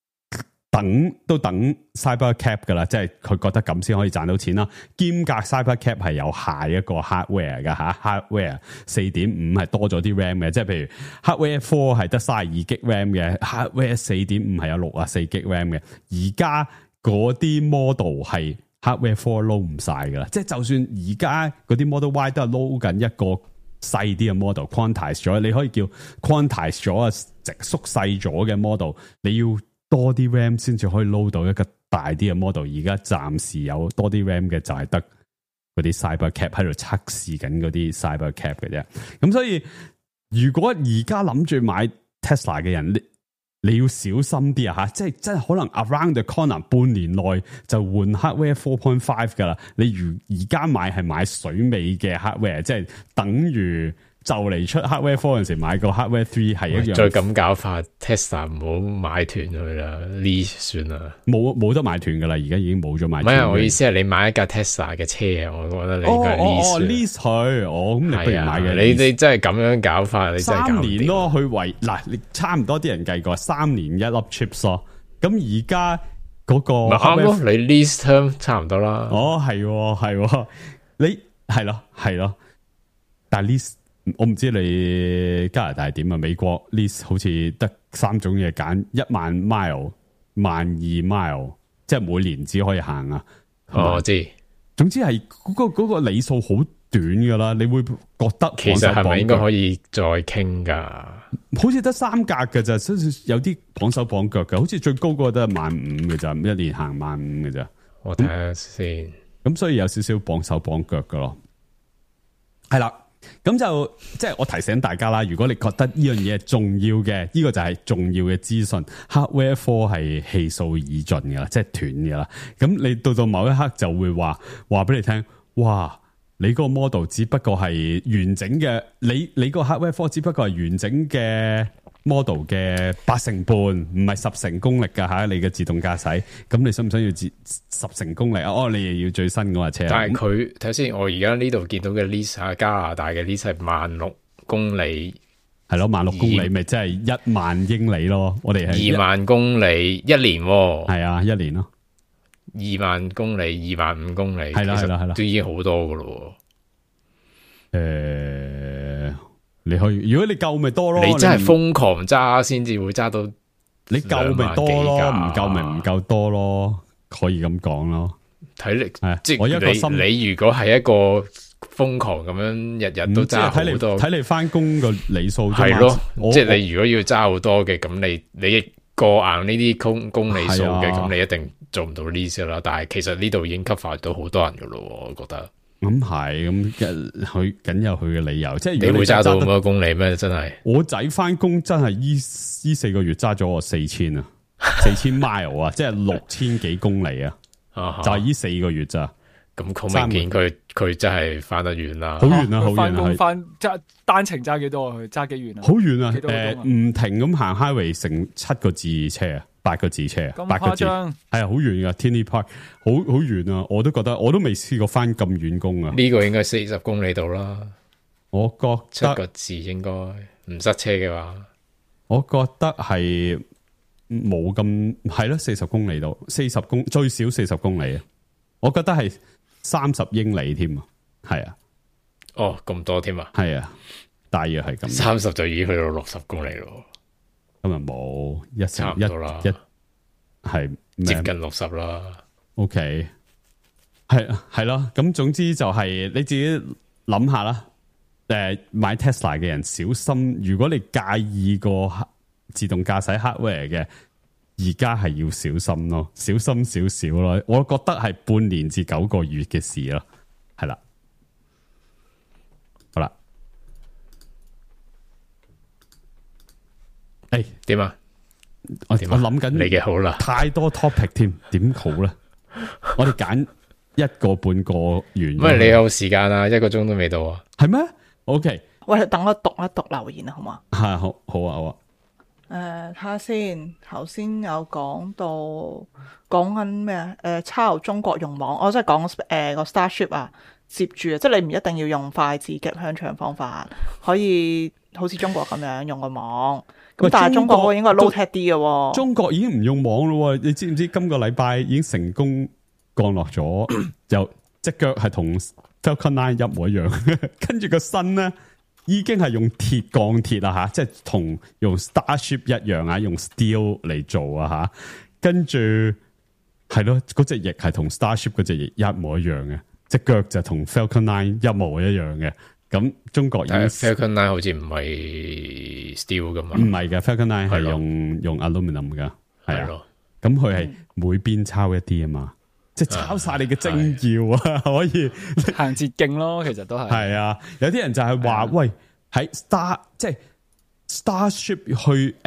等 CyberCap 噶啦，即係佢覺得咁先可以賺到錢啦。兼夾 CyberCap 係有下一個 hardware 噶吓 ，hardware 4.5係多咗啲 RAM 嘅，即係譬如 hardware 4係得32GB RAM 嘅 ，hardware 4.5係有64GB RAM 嘅。而家嗰啲 model 係 hardware 4撈唔晒噶啦，即係就算而家嗰啲 Model Y 都係撈緊一個細啲嘅 model，quantize 咗，你可以叫 quantize 咗啊，縮細咗嘅 model， 你要多啲 RAM 先至可以 load 到一個大啲嘅 model， 而家暫時有多啲 RAM 嘅就係得嗰啲 CyberCap 喺度測試緊嗰啲 CyberCap 嘅啫。咁所以如果而家諗住買 Tesla 嘅人，你要小心啲啊吓！即係真係可能 around the corner 半年內就換 Hardware 4.5噶啦。你如而家買係買水尾嘅 Hardware， 即係等於就嚟出 Hardware 4嗰陣時買個 Hardware 3係一樣。 再咁搞法 ，Tesla 唔好買團去啦 ，lease 算啦。冇得買團噶啦，而家已經冇咗買團。 唔係，我意思係你買一架 Tesla 嘅車啊，我覺得你應該 lease 佢，咁你不如買嘅。 你真係咁樣搞法，你真係 3年咯，去為嗱，你差唔多啲人計過3年一粒 chips 咯。咁而家嗰個啱咯，你 lease term 差唔多啦。 係，你係咯，但係 lease。我唔知你加拿大點啊？美國 lease 好似得3種嘢揀，10000 mile、12000 mile，即係每年只可以行啊。 我知， 總之係嗰個里數好短噶啦。你會覺得其實係咪應該可以再傾噶？ 好似得3格噶咋，有啲綁手綁腳噶，好似最高嗰個都係15000嘅咋，一年行15000嘅咋。 我睇下先。 咁所以有少少綁手綁腳噶咯，係啦。咁就即係我提醒大家啦，如果你覺得呢樣嘢係重要嘅，呢個就係重要嘅資訊。Hardware 4係氣數已盡噶啦，即係斷噶啦。咁你到某一刻就會話俾你聽，哇！你嗰個 model 只不過係完整嘅，你個 Hardware 4只不過係完整嘅 model 嘅80%，唔係10成功力噶吓，你嘅自動駕駛。咁你想唔想要10成功力啊？你又要最新嗰架車。 但係佢睇先，我而家呢度見到嘅 lease 加拿大嘅 lease 係16000公里， 係咯，16000公里咪即係10000英里咯。我哋係 20000公里一年， 係啊，1年咯。 20000公里，25000公里， 係啦， 都已經好多噶咯。 你可以，如果你夠咪多咯。 你真係瘋狂揸先至會揸到， 你夠咪多咯，唔夠咪唔夠多咯，可以咁講咯。 睇力係， 即係我一個心你如果係一個瘋狂咁樣日日都揸好多， 睇你翻工個里數係咯。即係你如果要揸好多嘅，咁你過硬呢啲公里數嘅，咁你一定做唔到 lease 啦。但係其實呢度已經 cover 到好多人噶咯，我覺得。咁係，咁佢梗有佢嘅理由。即係你會揸到咁多公里咩？真係我仔翻工真係依4個月揸咗我4000啊，4000 mile 啊，即係6000幾公里啊，就係依4個月咋。 咁好明顯佢真係翻得遠啦， 好遠啊，好遠啊！ 翻工翻揸單程揸幾多啊？佢揸幾遠啊？ 好遠啊！唔停咁行 highway 成7個字車啊，8個字車啊，8個字係啊，好遠噶 Tinley Park 好遠啊！我都覺得我都未試過翻咁遠工啊！ 呢個應該40公里度啦， 我覺得 7個字應該唔塞車嘅話， 我覺得係冇咁係咯，40公里度最少40公里啊！我覺得係30英里添啊，係啊， 咁多添啊， 係啊，大約係咁 ，30就已經去到60公里咯， 咁啊冇差唔多啦， 係接近60啦。 OK， 係咯，咁總之就係你自己諗下啦。買 Tesla 嘅人小心，如果你介意個自動駕駛 hardware 嘅， 而家係要小心咯，小心少少咯。我覺得係半年至9個月嘅事咯，係啦，好啦， 點啊？ 我諗緊你嘅好啦， 太多 topic 添，點好咧？我哋揀1個半個完。 喂，你有時間啊？1個鐘都未到啊？ 係咩 ？OK， 喂，等我讀一讀留言啊，好嘛？ 係，好啊，好啊。 睇下先，頭先有講緊咩啊？抄中國用網，我即係講個 Starship 啊，接住啊，即係你唔一定要用筷子夾香腸方法，可以好似中國咁樣用個網。咁但係中國應該 low tech 啲嘅喎。 中國已經唔用網咯，你知唔知今個禮拜已經成功降落咗，就隻腳係同 Falcon 9一模一樣，跟住個身咧已經係用鋼鐵啊吓，即係同用 Starship 一樣啊，用 steel 嚟做啊吓，跟住係咯，嗰隻翼係同 Starship 嗰隻翼一模一樣嘅，隻腳就同 Falcon 9一模一樣嘅。咁中國已經 Falcon 9好似唔係 steel 噶嘛？ 唔係嘅 Falcon 9係用 aluminum 噶，係啊。咁佢係每邊抄一啲啊嘛，即係抄晒你嘅精要啊，可以行捷徑咯，其實都係。 係啊，有啲人就係話，喂，喺即係 Starship 去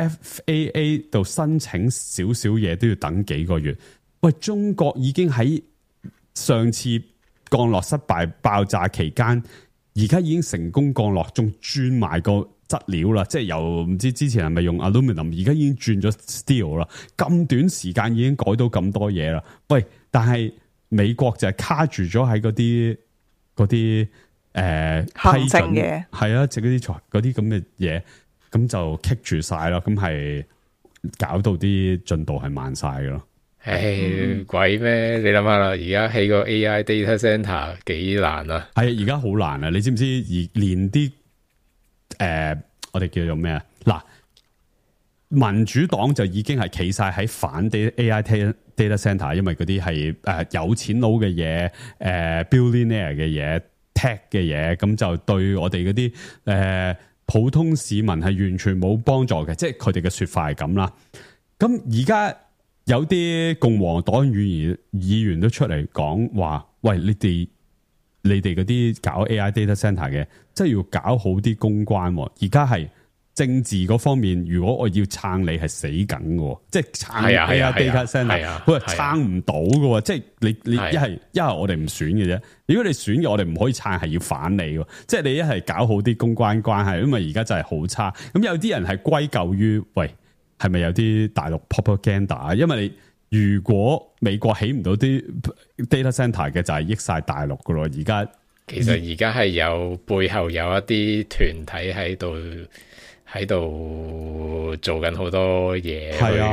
FAA 度申請少少嘢都要等幾個月。喂，中國已經喺上次降落失敗爆炸期間，而家已經成功降落，仲轉埋個質料啦，即係由唔知之前係咪用 aluminum， 而家已經轉咗 steel 啦。咁短時間已經改到咁多嘢啦。喂，但係美國就係卡住咗喺嗰啲行政嘅， 係啊，即係嗰啲咁嘅嘢，咁就棘住晒咯。咁係搞到啲進度係慢晒嘅咯。 鬼咩？你諗下啦，而家起個 AI data center 幾難啊？ 係而家好難啊！你知唔知？而連啲我哋叫做咩啊？嗱，民主黨就已經係企晒喺反 AI data center， 因為嗰啲係有錢佬嘅嘢，billionaire 嘅嘢，tech 嘅嘢，咁就對我哋嗰啲普通市民係完全冇幫助嘅，即係佢哋嘅說法係咁啦。咁而家有啲共和黨議員都出嚟講話，喂，你哋嗰啲搞 AI data center 嘅，即係要搞好啲公關。而家係政治嗰方面，如果我要撐你係死緊嘅，即係撐 AI data center， 佢係撐唔到嘅。即係你一係我哋唔選嘅啫。如果你選嘅，我哋唔可以撐，係要反你。即係你一係搞好啲公關關係，因為而家真係好差。咁有啲人係歸咎於，喂，係咪有啲大陸 propaganda？ 因為你如果美國起唔到啲 data center 嘅，就係益晒大陸噶咯。而家其實而家係有背後有一啲團體喺度做緊好多嘢，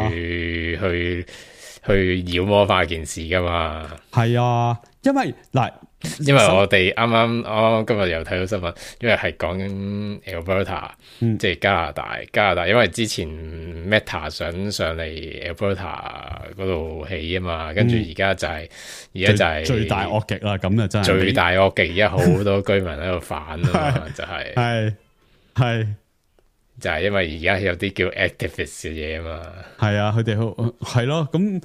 去妖魔化件事噶嘛。係啊，因為我哋啱啱今日又睇到新聞，因為係講緊 Alberta，即係加拿大，因為之前 Meta 想上嚟 Alberta 嗰度起啊嘛，跟住而家就係最大惡極啦，咁就真係最大惡極，而家好多居民喺度反啊嘛，就係就係因為而家有啲叫 activist 嘅嘢啊嘛， 係啊，佢哋係咯，咁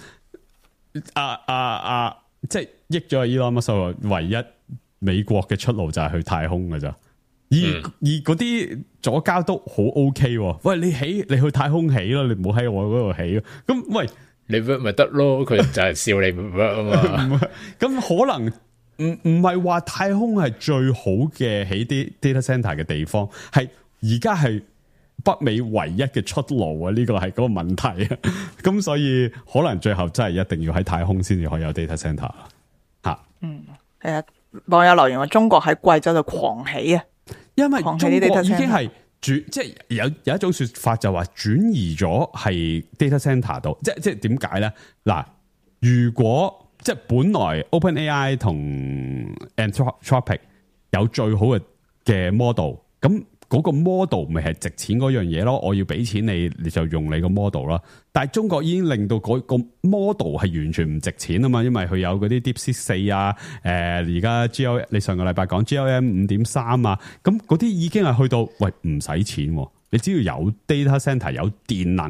即係益咗 Elon Musk，唯一美國嘅出路就係去太空㗎咋，而嗰啲左膠都好 OK，喂，你去太空起咯，你唔好喺我嗰度起，咁喂你 work 咪得咯，佢就係笑你唔 work 啊嘛， 咁可能唔係話太空係最好嘅起啲 data center 嘅地方，係而家係北美唯一嘅出路啊！呢個係嗰個問題啊，咁所以可能最後真係一定要喺太空先至可以有 data center 吓。 係啊，網友留言話中國喺貴州度狂起啊， 因為中國已經係即係有一種說法就話轉移咗係 data center 度，即係點解咧？嗱，如果即係本來 OpenAI 同 Anthropic 有最好嘅 model， 咁嗰個 model 咪係值錢嗰樣嘢咯，我要俾錢你就用你個 model 啦。但係中國已經令到嗰個 model 係完全唔值錢啊嘛，因為佢有嗰啲 DeepSeek 4啊，而家 你上個禮拜講 GLM 5.3啊，咁嗰啲已經係去到喂唔使錢，你只要有 data center 有電能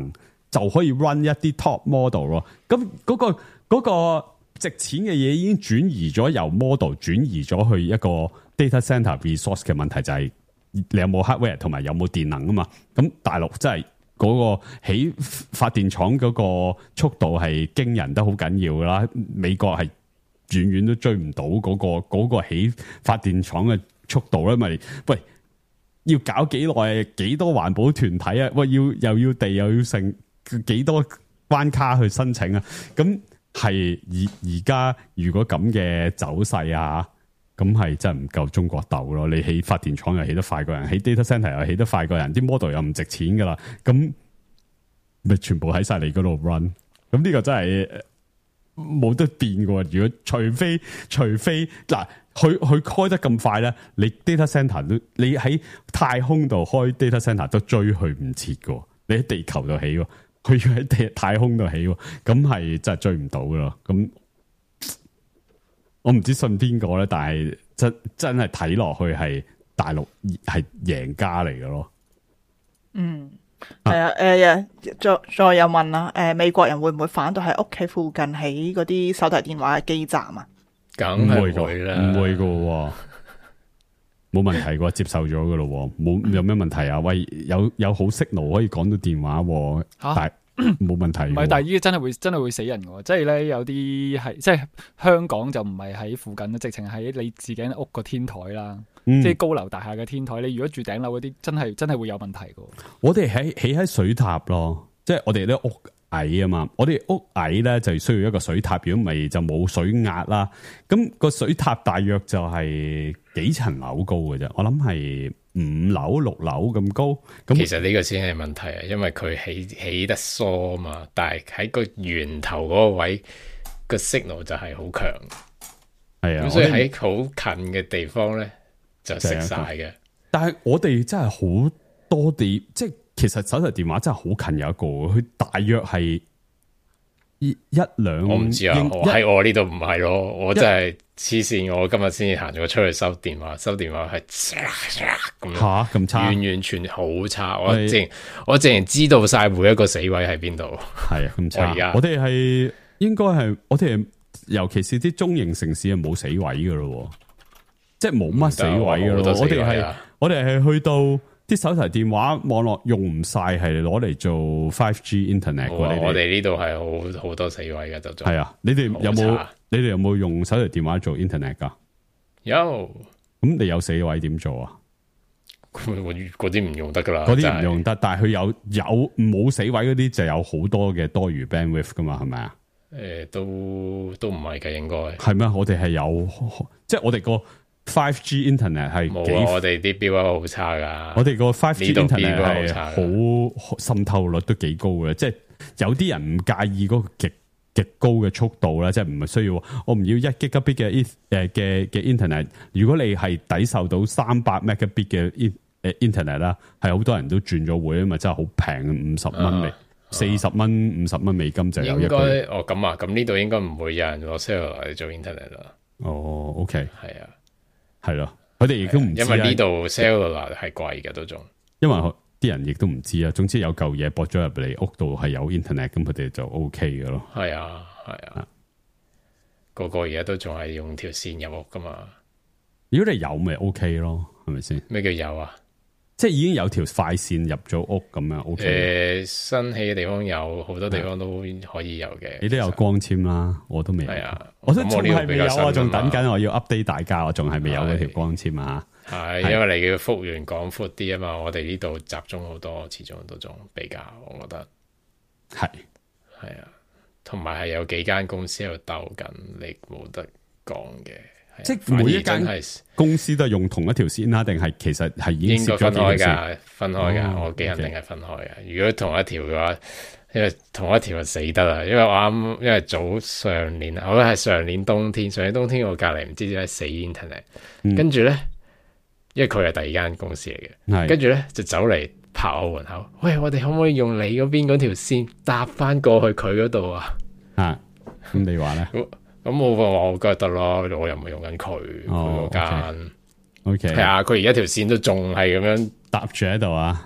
就可以 run 一啲 top model 咯。咁嗰個值錢嘅嘢已經轉移咗，由 model 轉移咗去一個 data center resource 嘅問題，就係你有冇 hardware 同埋有冇電能啊嘛。咁大陸真係嗰個起發電廠嗰個速度係驚人得好緊要噶啦，美國係遠遠都追唔到嗰個起發電廠嘅速度咧，咪喂要搞幾耐？幾多環保團體啊？喂，又要地又要成幾多關卡去申請啊？咁係而家如果咁嘅走勢啊，咁係真係唔夠中國鬥咯。你起發電廠又起得快過人，起 data center 又起得快過人，啲 model 又唔值錢噶啦，咁咪全部喺晒你嗰度 run。咁呢個真係冇得變嘅。如果除非嗱，佢開得咁快咧，你 data center 都你喺太空度開 data center 都追佢唔切嘅。你喺地球度起，佢要喺太空度起，咁係真係追唔到咯。咁我唔知信邊個咧，但係真係睇落去係大陸係贏家嚟嘅咯。 嗯，係啊，再有問啦，美國人會唔會反對喺屋企附近起嗰啲手提電話嘅基站啊？ 梗係會啦， 唔會嘅，冇問題嘅，接受咗嘅咯，冇有咩問題啊？喂，有好signal可以講到電話，但係冇問題。唔係， 但係呢啲真係會死人嘅，即係咧有啲係即係香港就唔係喺附近，直情喺你自己屋個天台啦，即係高樓大廈嘅天台。你如果住頂樓嗰啲，真係會有問題嘅。我哋起喺水塔咯，即係我哋啲屋矮啊嘛，我哋屋矮咧就需要一個水塔，如果唔係就冇水壓啦。咁個水塔大約就係幾層樓高嘅啫，我諗係5樓6樓咁高。咁其實呢個先係問題啊，因為佢起得疏啊嘛，但係喺個源頭嗰個位個 signal 就係好強。係啊，咁所以喺好近嘅地方咧就食晒嘅。但係我哋真係好多地，即係。其實手提電話真係好近有一個，佢大約係一兩。我唔知啊，喺我呢度唔係咯，我真係黐線。我今日先至行咗出去收電話係咁吓咁差，完全好差。我淨係知道晒每一個死位喺邊度。係啊，咁差。我哋係應該係我哋，尤其是啲中型城市係冇死位噶咯，即係冇乜死位噶咯。我哋係去到。啲手提電話網絡用唔晒，係攞嚟做 5G Internet。我哋呢度係好多死位嘅，就係啊！你哋有冇用手提電話做 Internet 噶？有。咁你有死位點做啊？嗰啲唔用得噶啦，嗰啲唔用得。但係佢有冇死位嗰啲就有好多嘅多餘 bandwidth 噶嘛？係咪啊？都唔係嘅，應該係咩？我哋係有，即係我哋個。5G Internet 係冇啊！我哋啲標好差噶，我哋個 5G Internet 係好滲透率都幾高嘅，即係有啲人唔介意嗰個極高嘅速度啦，即係唔係需要我唔要1 Gbit 嘅 Internet。如果你係抵受到300 Mbit 嘅Internet 啦，係好多人都轉咗會，因為真係好平，50蚊40蚊50蚊美金就有一個。咁啊，咁呢度應該唔會有人攞 cellular 嚟做 Internet 啦。哦 ，OK，係啊。係咯，佢哋亦都唔知，因為呢度 cellular 係貴嘅都仲，因為啲人亦都唔知啊。總之有嚿嘢駁咗入嚟屋度係有 internet，咁佢哋就 OK 嘅咯。係啊，係啊，個個而家都仲係用條線入屋噶嘛。如果你有咪 OK 咯，係咪先？咩叫有啊？即係已經有條快線入咗屋咁樣 OK。新起嘅地方有好多地方都可以有嘅。你都有光纖啦，我都未有。係啊，我都仲係未有啊，仲等緊我要 update 大家，我仲係未有嗰條光纖啊。係，因為你嘅幅員廣闊啲啊嘛，我哋呢度集中好多，始終都仲比較，我覺得係啊，同埋係有幾間公司喺度鬥緊，你冇得講嘅。即係每一間公司都係用同一條線啦，定係其實係已經應該分開噶？分開噶，我幾肯定係分開嘅。如果同一條嘅話，因為同一條就死得啦。因為我啱，因為早上年，我覺得係上年冬天我隔籬唔知點解死 internet，跟住咧，因為佢係第二間公司嚟嘅，跟住咧就走嚟拍我門口，喂，我哋可唔可以用你嗰邊嗰條線搭翻過去佢嗰度啊？啊，咁你話咧？咁我覺得咯，我又唔係用緊佢嗰間，係啊，佢而家條線都仲係咁樣搭住喺度啊，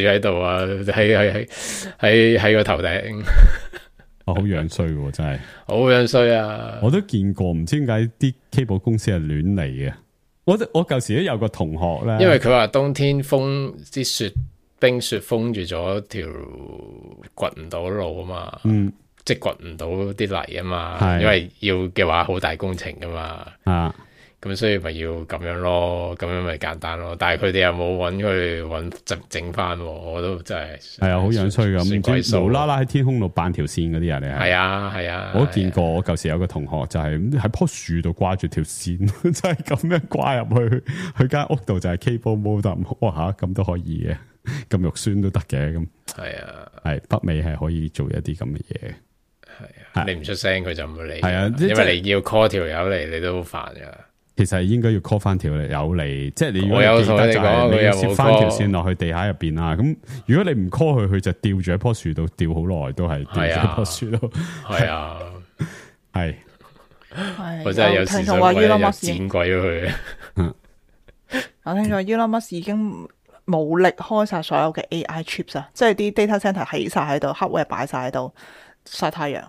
喺個頭頂。 好樣衰喎，真係好樣衰啊！ 我都見過，唔知點解啲 cable 公司係亂嚟嘅。我舊時都有個同學咧， 因為佢話冬天封啲冰雪封住咗條掘唔到路啊嘛，即係掘唔到啲泥啊嘛，因為要嘅話好大工程噶嘛，咁所以咪要咁樣咯，咁樣咪簡單咯。但係佢哋又冇揾整翻，我都真係係啊，好樣衰咁，唔知無啦啦喺天空度扮條線嗰啲人嚟。 係啊， 我都見過。我舊時有個同學就係喺棵樹度掛住條線，真係咁樣掛入去間屋度就係 cable modem。哇吓，咁都可以嘅，咁肉酸都得嘅咁。係啊，係北美係可以做一啲咁嘅嘢。 係啊，你唔出聲佢就唔會理。 係啊， 因為你要 call 條友嚟，你都好煩噶。 其實應該要 call 翻條友嚟，即係你如果我有記得就係你要攝翻條線落去地下入邊啦。咁如果你唔 call 佢，佢就吊住喺棵樹度吊好耐，都係吊住喺棵樹度。係啊，係。 我真係有時想搵剪鬼咗佢。 我聽咗 Elon Musk 已經冇力開晒所有嘅 AI chips 啊，即係啲 data center 起晒喺度，hardware 擺晒喺度曬太陽。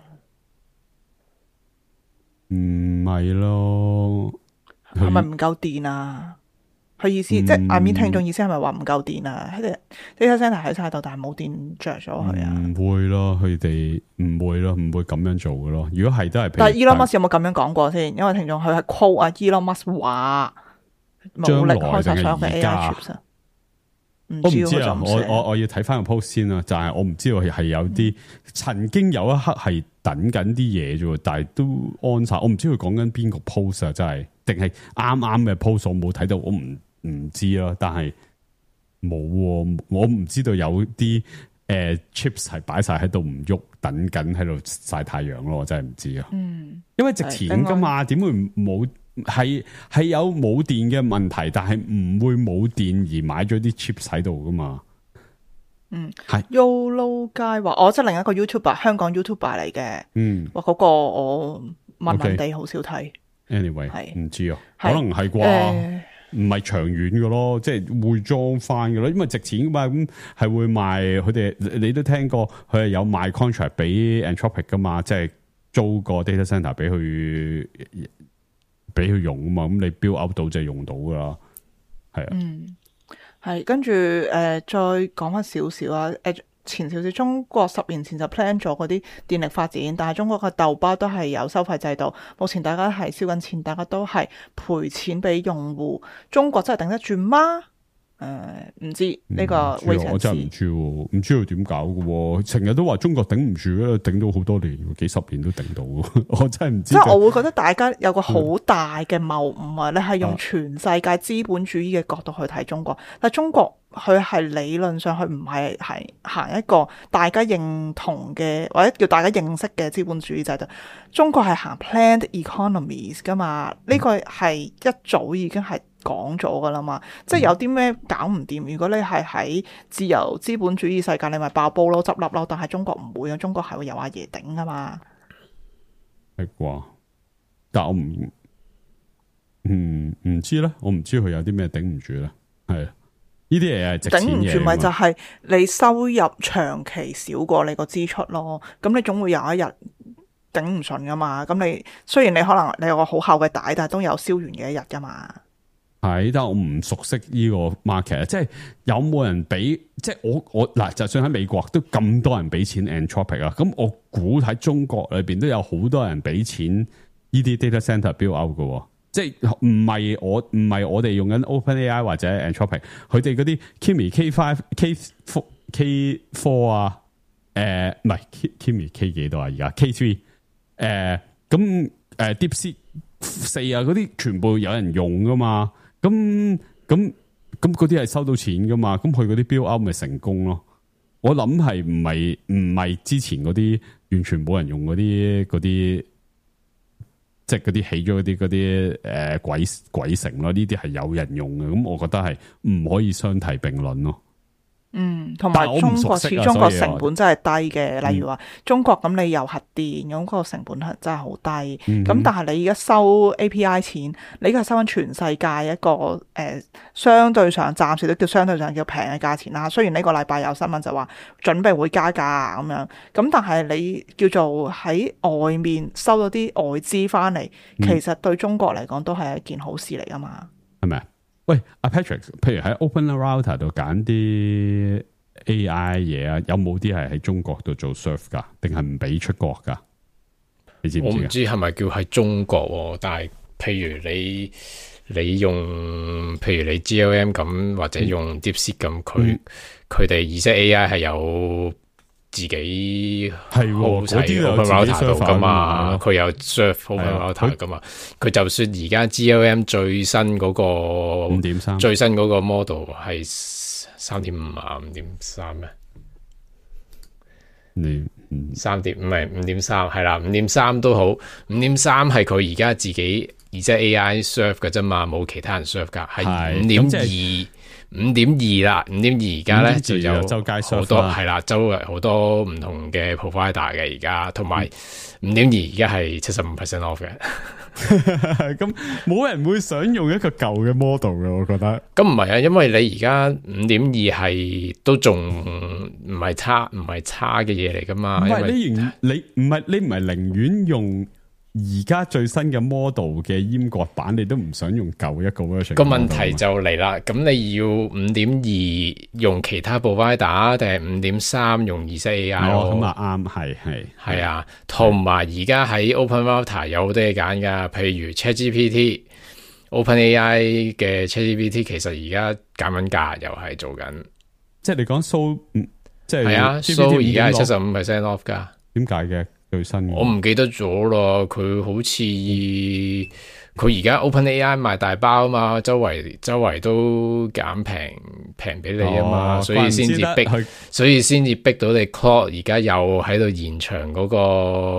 唔係咯。 係咪唔夠電啊？佢意思即係I mean聽眾意思係咪話唔夠電啊？佢哋 data center 喺晒度，但係冇電着咗佢啊？唔會咯，佢哋唔會咯，唔會咁樣做嘅咯。如果係都係， 但係 Elon Musk 有冇咁樣講過先？因為聽眾佢係 quote 啊 Elon Musk 話冇力開晒所有嘅 AI chips 啊。 我唔知啊，我要睇翻個 post 先啦。就係我唔知道係有啲曾經有一刻係等緊啲嘢啫，但係都安晒。我唔知佢講緊邊個 post 啊，真係定係啱啱嘅 post 我冇睇到，我唔知啦。但係冇，我唔知道有啲chips 係擺晒喺度唔喐，等緊喺度曬太陽咯。我真係唔知啊。因為值錢噶嘛，點會冇？係有冇電嘅問題，但係唔會冇電而買咗啲 chips 喺度噶嘛。係 Yolo 街話，我即係另一個 YouTuber， 香港 YouTuber 嚟嘅。哇，嗰個我問地好少睇。 Anyway， 係唔知啊，可能係啩，唔係長遠嘅咯，即係會裝翻嘅咯，因為值錢噶嘛，咁係會賣。佢哋你都聽過，佢係有賣 contract 俾 Anthropic 噶嘛，即係租個 data center 俾佢用啊嘛，咁你 build up 到就用到噶啦，係啊， 係跟住再講翻少少啊，前少少，中國10年前就 plan 咗嗰啲電力發展，但係中國嘅豆包都係有收費制度，目前大家係燒緊錢，大家都係賠錢俾用戶，中國真係頂得住嗎？唔知呢個我真係唔知，唔知佢點搞嘅，成日都話中國頂唔住咧，頂到好多年，幾十年都頂到，我真係唔知。 即係我會覺得大家有個好大嘅謬誤啊！你係用全世界資本主義嘅角度去睇中國，但係中國佢係理論上佢唔係行一個大家認同嘅或者叫大家認識嘅資本主義制度，中國係行 planned economies 噶嘛？呢個係一早已經係講咗噶啦嘛，即係有啲咩搞唔掂，如果你係喺自由資本主義世界，你咪爆煲咯，執笠咯。但係中國唔會啊，中國係會有阿爺頂噶嘛。 係啩？但我唔知咧，我唔知佢有啲咩頂唔住咧。係呢啲嘢係值錢嘅，頂唔住咪就係你收入長期少過你個支出咯。咁你總會有一日頂唔順噶嘛。咁你雖然你可能你有個好厚嘅帶，但係都有燒完嘅一日噶嘛。 係，但係我唔熟悉呢個 market，即係有冇人俾？即係我嗱，就算喺美國都咁多人俾錢 Anthropic 啊，咁我估喺中國裏邊都有好多人俾錢呢啲 data center build out 嘅，即係唔係我哋用緊 OpenAI 或者 Anthropic， 佢哋嗰啲 Kimi K4 啊，唔係 Kimi K 幾多啊？而家 K3，咁DeepSeek 4啊，嗰啲全部有人用噶嘛？咁嗰啲係收到錢噶嘛？咁佢嗰啲 build out 咪成功咯？我諗係唔係之前嗰啲完全冇人用嗰啲，即係嗰啲起咗嗰啲鬼城咯？呢啲係有人用嘅，咁我覺得係唔可以相提並論咯。 同埋中國始終個成本真係低嘅，例如話中國咁你有核電，咁個成本係真係好低。咁但係你而家收 API 錢，你而家收緊全世界一個相對上暫時都叫相對上叫平嘅價錢啦。雖然呢個禮拜有新聞就話準備會加價啊咁樣，咁但係你叫做喺外面收咗啲外資翻嚟，其實對中國嚟講都係一件好事嚟㗎嘛。 係咪啊？喂，阿 Patrick， 譬如喺 Open Router 度揀啲 AI 嘢啊，有冇啲係喺中國度做 serve 噶？定係唔俾出國噶？你知唔知？我唔知係咪叫喺中國，但係譬如你用，譬如你 GLM 咁，或者用 DeepSeek 咁，佢哋意識 AI 係有自己係嗰啲 Open Router 度噶嘛，佢有 serve Open Router 噶嘛，佢就算而家 GLM 最新嗰個 5.3 最新嗰個 model 係 3.5 啊 5.3 咩？3.5唔係 5.3 係啦 5.3 都好 5.3 係佢而家自己而且 AI serve 嘅啫嘛，冇其他人 serve 噶，係 5.2 5.2 啦 5.2 而家咧就有周街好多係啦，周圍好多唔同嘅 provider 嘅而家，同埋 5.2 而家係 75% off 嘅。 咁冇人會想用一個舊嘅 model 嘅，我覺得。 咁唔係啊，因為你而家 5.2 係都仲唔係差嘅嘢嚟噶嘛。 唔係你唔係寧願用而家最新嘅 model 嘅閹割版，你都唔想用舊一個 version。個問題就嚟啦，咁你要 5.2 用其他 provider 定係 5.3 用意識 AI 咯？ 咁啊啱，係啊，同埋而家喺 Open Router 有好多嘢揀噶，譬如 ChatGPT、OpenAI 嘅 ChatGPT 其實而家減緊價，又係做緊。即係你講 So， 即係係啊 So 而家係 75% off 噶。 點解嘅？最新我唔記得咗咯，佢好似佢而家 OpenAI 賣大包啊嘛，周圍都減平俾你啊嘛，所以先至逼到你 Claude 而家又喺度延長嗰個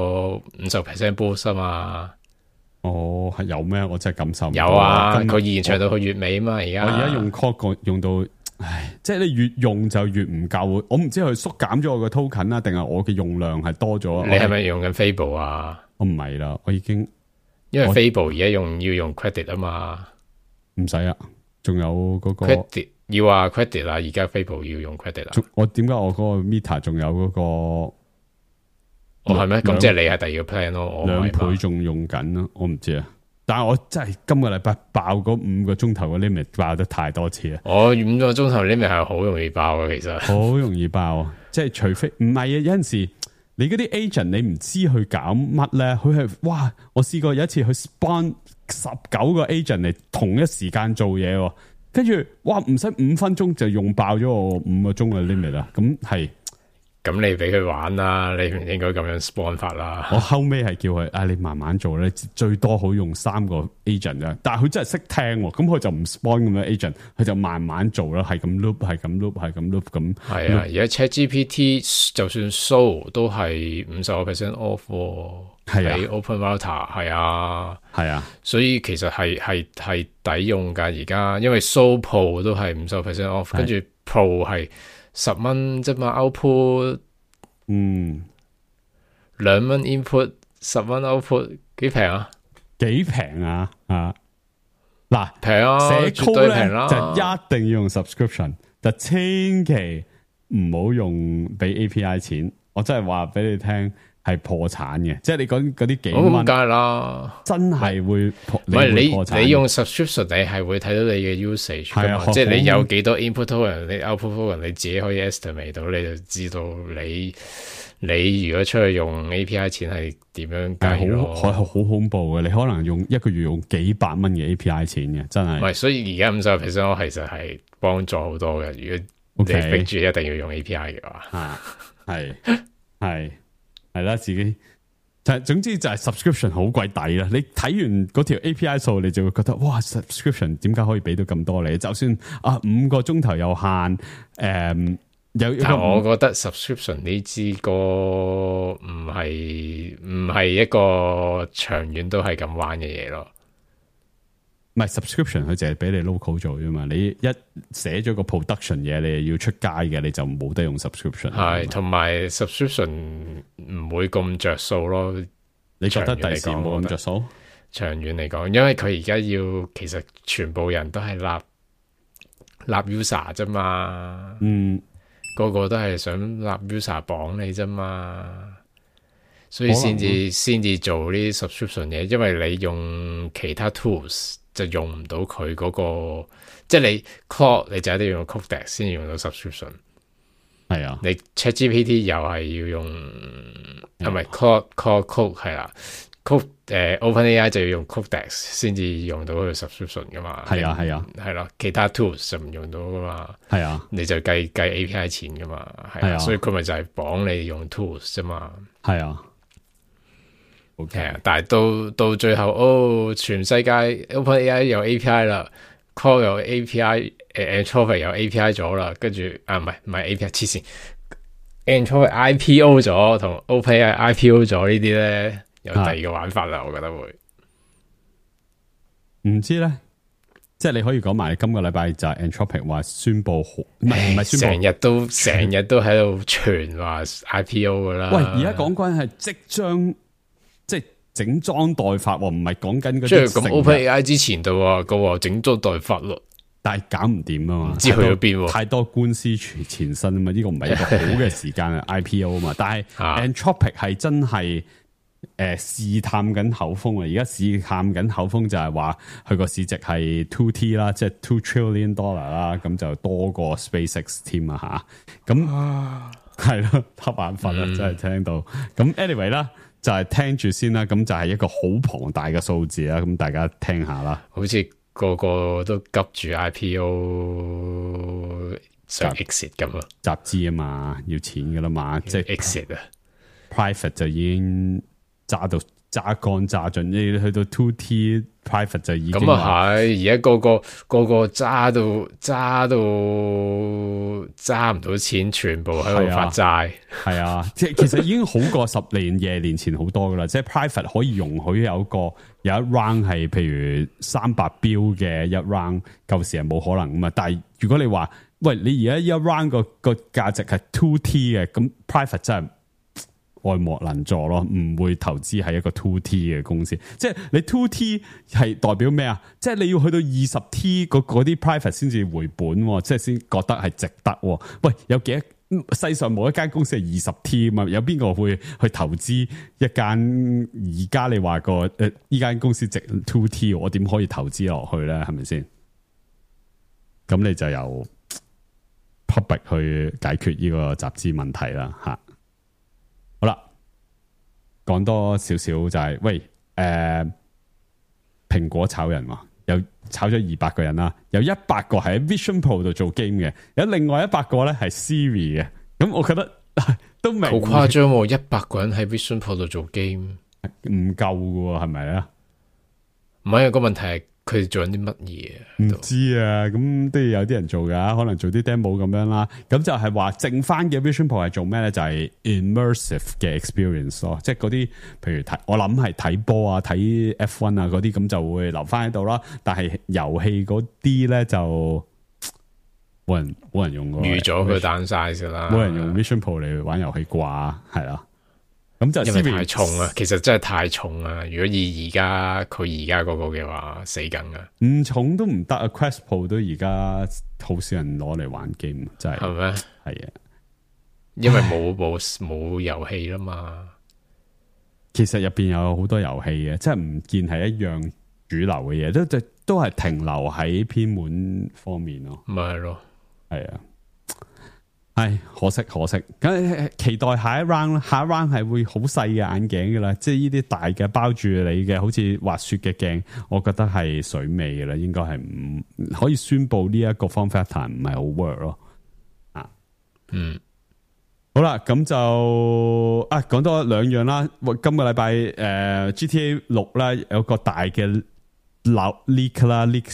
50% boost 啊嘛。 哦，係有咩？我真係感受唔到。 有啊，佢延長到去月尾啊嘛。而家我而家用 Claude 用到。唉，即係你越用就越唔夠，我唔知佢縮減咗我個 token 啦，定係我嘅用量係多咗。 你係咪用緊 Fable 啊？ 我唔係啦，我已經因為 Fable 而家要用 credit 啊嘛， 唔使啊，仲有嗰個 credit 要啊 credit 啦，而家 Fable 要用 credit 啊。 我點解我嗰個 meter 仲有嗰個？ 哦係咩？咁即係你係第二個 plan 咯，我 2倍仲用緊咯，我唔知啊。但係我真係今個禮拜爆嗰5個鐘頭嘅 limit 爆得太多次啊！ 我5個鐘頭 limit 係好容易爆嘅，其實好容易爆啊！即係除非唔係啊，有陣時你嗰啲 agent 你唔知去搞乜咧，佢係哇！我試過有一次去 spawn 19個 agent 嚟同一時間做嘢，跟住哇唔使5分鐘就用爆咗我5個鐘嘅 limit 啊！咁係。 咁你俾佢玩啦，你唔應該咁樣 spawn 法啦。 我後尾係叫佢，你慢慢做咧，最多好用3個 agent 啫。但係佢真係識聽，咁佢就唔 spawn 咁樣 agent，佢就慢慢做啦，係咁 loop， 係咁 loop， 係咁 loop 咁。 係啊，而家 ChatGPT 就算 show 都係50% off，喺 Open Router 係啊，所以其實係抵用噶而家，因為 show Pro 都係50% off， 跟住 Pro 係10蚊啫嘛 ，output， 2蚊 input， 10蚊 output， 幾平啊？ 幾平啊？嗱， 平啊，寫 code 咧就一定要用 subscription， 就千祈唔好用俾 API 錢。我真係話俾你聽，係破產嘅。即係你講嗰啲幾蚊， 咁梗係啦， 真係會破產。 你用 subscription， 你係會睇到你嘅 usage 噶嘛？即係你有幾多 input token， 你 output token， 你自己可以 estimate 到，你就知道你如果出去用 API 錢係點樣計咯？ 係好恐怖嘅，你可能用一個月用幾百蚊嘅 API 錢嘅，真係。 唔係，所以而家50% 我其實係幫助好多嘅。如果你逼住一定要用 API 嘅話， 係啦，自己總之就係 subscription 好鬼抵啦。你睇完嗰條 API 數，你就會覺得哇 subscription 點解可以俾到咁多你？就算5個鐘頭有限，但我覺得 subscription 呢支歌唔係一個長遠都係咁玩嘅嘢咯。 唔係 subscription， 佢淨係俾你 local 做啫嘛。你一寫咗個 production 嘢，你要出街嘅，你就冇得用 subscription。 係，同埋 subscription 唔會咁着數咯。 你覺得第時冇咁着數？ 長遠嚟講，因為佢而家要其實全部人都係立 user 啫嘛。個個都係想立 user 綁你啫嘛。所以先至做呢啲 subscription 嘢，因為你用其他 tools 就用唔到佢嗰個，即係你 Claude 你就一定要用 Codex 先用到 subscription。 係啊， 你 ChatGPT 又係要用，係咪 Claude 係啦，OpenAI 就要用 Codex 先至用到佢 subscription 噶嘛。係啊，係咯，其他 tools 就唔用到噶嘛。係啊，你就計 API 錢噶嘛。係啊，所以佢咪就係綁你用 tools 啫嘛。係啊。OK，但係到最後，全世界 OpenAI 有 API 啦 ，Claude 有 API，Anthropic 有 API 咗啦，跟住唔係 API， 黐線 ，Anthropic IPO 咗同 OpenAI IPO 咗呢啲咧，有第二個玩法啦，我覺得會。唔知咧，即係你可以講埋，今個禮拜就係 Anthropic 話宣布，唔係宣布，成日都喺度傳話 IPO 噶啦。喂，而家講緊係即將。即係整裝待發，唔係講緊嗰啲。即係咁 OpenAI 之前就話個整裝待發咯，但係搞唔掂啊嘛，唔知去咗邊，太多官司纏身啊嘛，呢個唔係一個好嘅時間啊IPO 啊嘛，但係 Anthropic 係真係試探緊口風啊，而家試探緊口風就係話佢個市值係 2T 啦，即係$2 trillion 啦，咁就多過 SpaceX 添啊吓，咁係咯，瞌眼瞓啦，真係聽到。咁 anyway 啦。就係聽住先啦，咁就係一個好龐大嘅數字啦，咁大家聽下啦。好似個個都急住 IPO 想 exit 咁啊，集資啊嘛，要錢噶啦嘛，即係 exit 啊 ，private 就已經揸到揸乾揸盡，你去到 2T private 就已經咁啊係，而家個個揸到揸唔到錢，全部喺度發債，係啊，即係其實已經好過10年20年好多噶啦，即係 private 可以容許有一 round 係譬如300 標嘅一 round， 舊時係冇可能噶嘛，但係如果你話喂你而家一 round 個價值係 2T 嘅，咁 private 真係愛莫能助咯，唔會投資喺一個 2T 嘅公司。即係你 2T 係代表咩啊？即係你要去到20T 嗰啲 private 先至回本，即係先覺得係值得。喂，有幾多世上冇一間公司係20T 嘛？有邊個會去投資一間而家你話呢間公司值 2T， 我點可以投資落去咧？係咪先？咁你就由 public 去解決呢個集資問題啦，吓。好啦，講多少少就係、是、喂，蘋果炒人喎，有炒咗200個人啦，有100個喺 Vision Pro 度做 game 嘅，有另外100個咧係 Siri 嘅，咁我覺得都明好誇張喎，100個人喺 Vision Pro 度做 game 唔夠嘅係咪啊？唔係，個問題係佢哋做緊啲乜嘢？唔知啊，咁都要有啲人做噶，可能做啲 demo 咁樣啦。咁就係話剩翻嘅 Vision Pro 係做咩咧？就係 immersive 嘅 experience 咯，即係嗰啲譬如我諗係睇波啊、睇 F1 啊嗰啲，咁就會留翻喺度啦。但係遊戲嗰啲咧就冇人用過，預咗佢 down size啦，冇人用 Vision Pro 嚟玩遊戲啩，係啦。咁就因為太重啊，其實真係太重啊！如果以佢而家嗰個嘅話，死梗啊！唔重都唔得啊 ！Quest Pro 都而家好少人攞嚟玩 game，真係係咩？係啊，因為冇遊戲啦嘛。其實入邊有好多遊戲嘅，即係唔見係一樣主流嘅嘢，都係停留喺偏門方面咯。咪係咯，係啊。係可惜，咁期待下一 round 啦。下一 round 係會好細嘅眼鏡噶啦，即係呢啲大嘅包住你嘅，好似滑雪嘅鏡，我覺得係水尾噶啦，應該係唔可以宣布呢一個 form factor 唔係好 work 咯。好啦，咁就講多2樣啦。今個禮拜GTA 6啦，有個大嘅 leak 啦 ，leak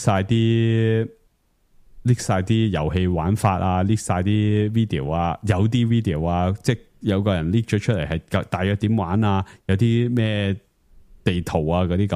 晒啲遊戲玩法啊 ，leak 晒啲 video 啊，有啲 video 啊，即係有個人 leak 咗出嚟係大約點玩啊，有啲咩地圖啊嗰啲咁，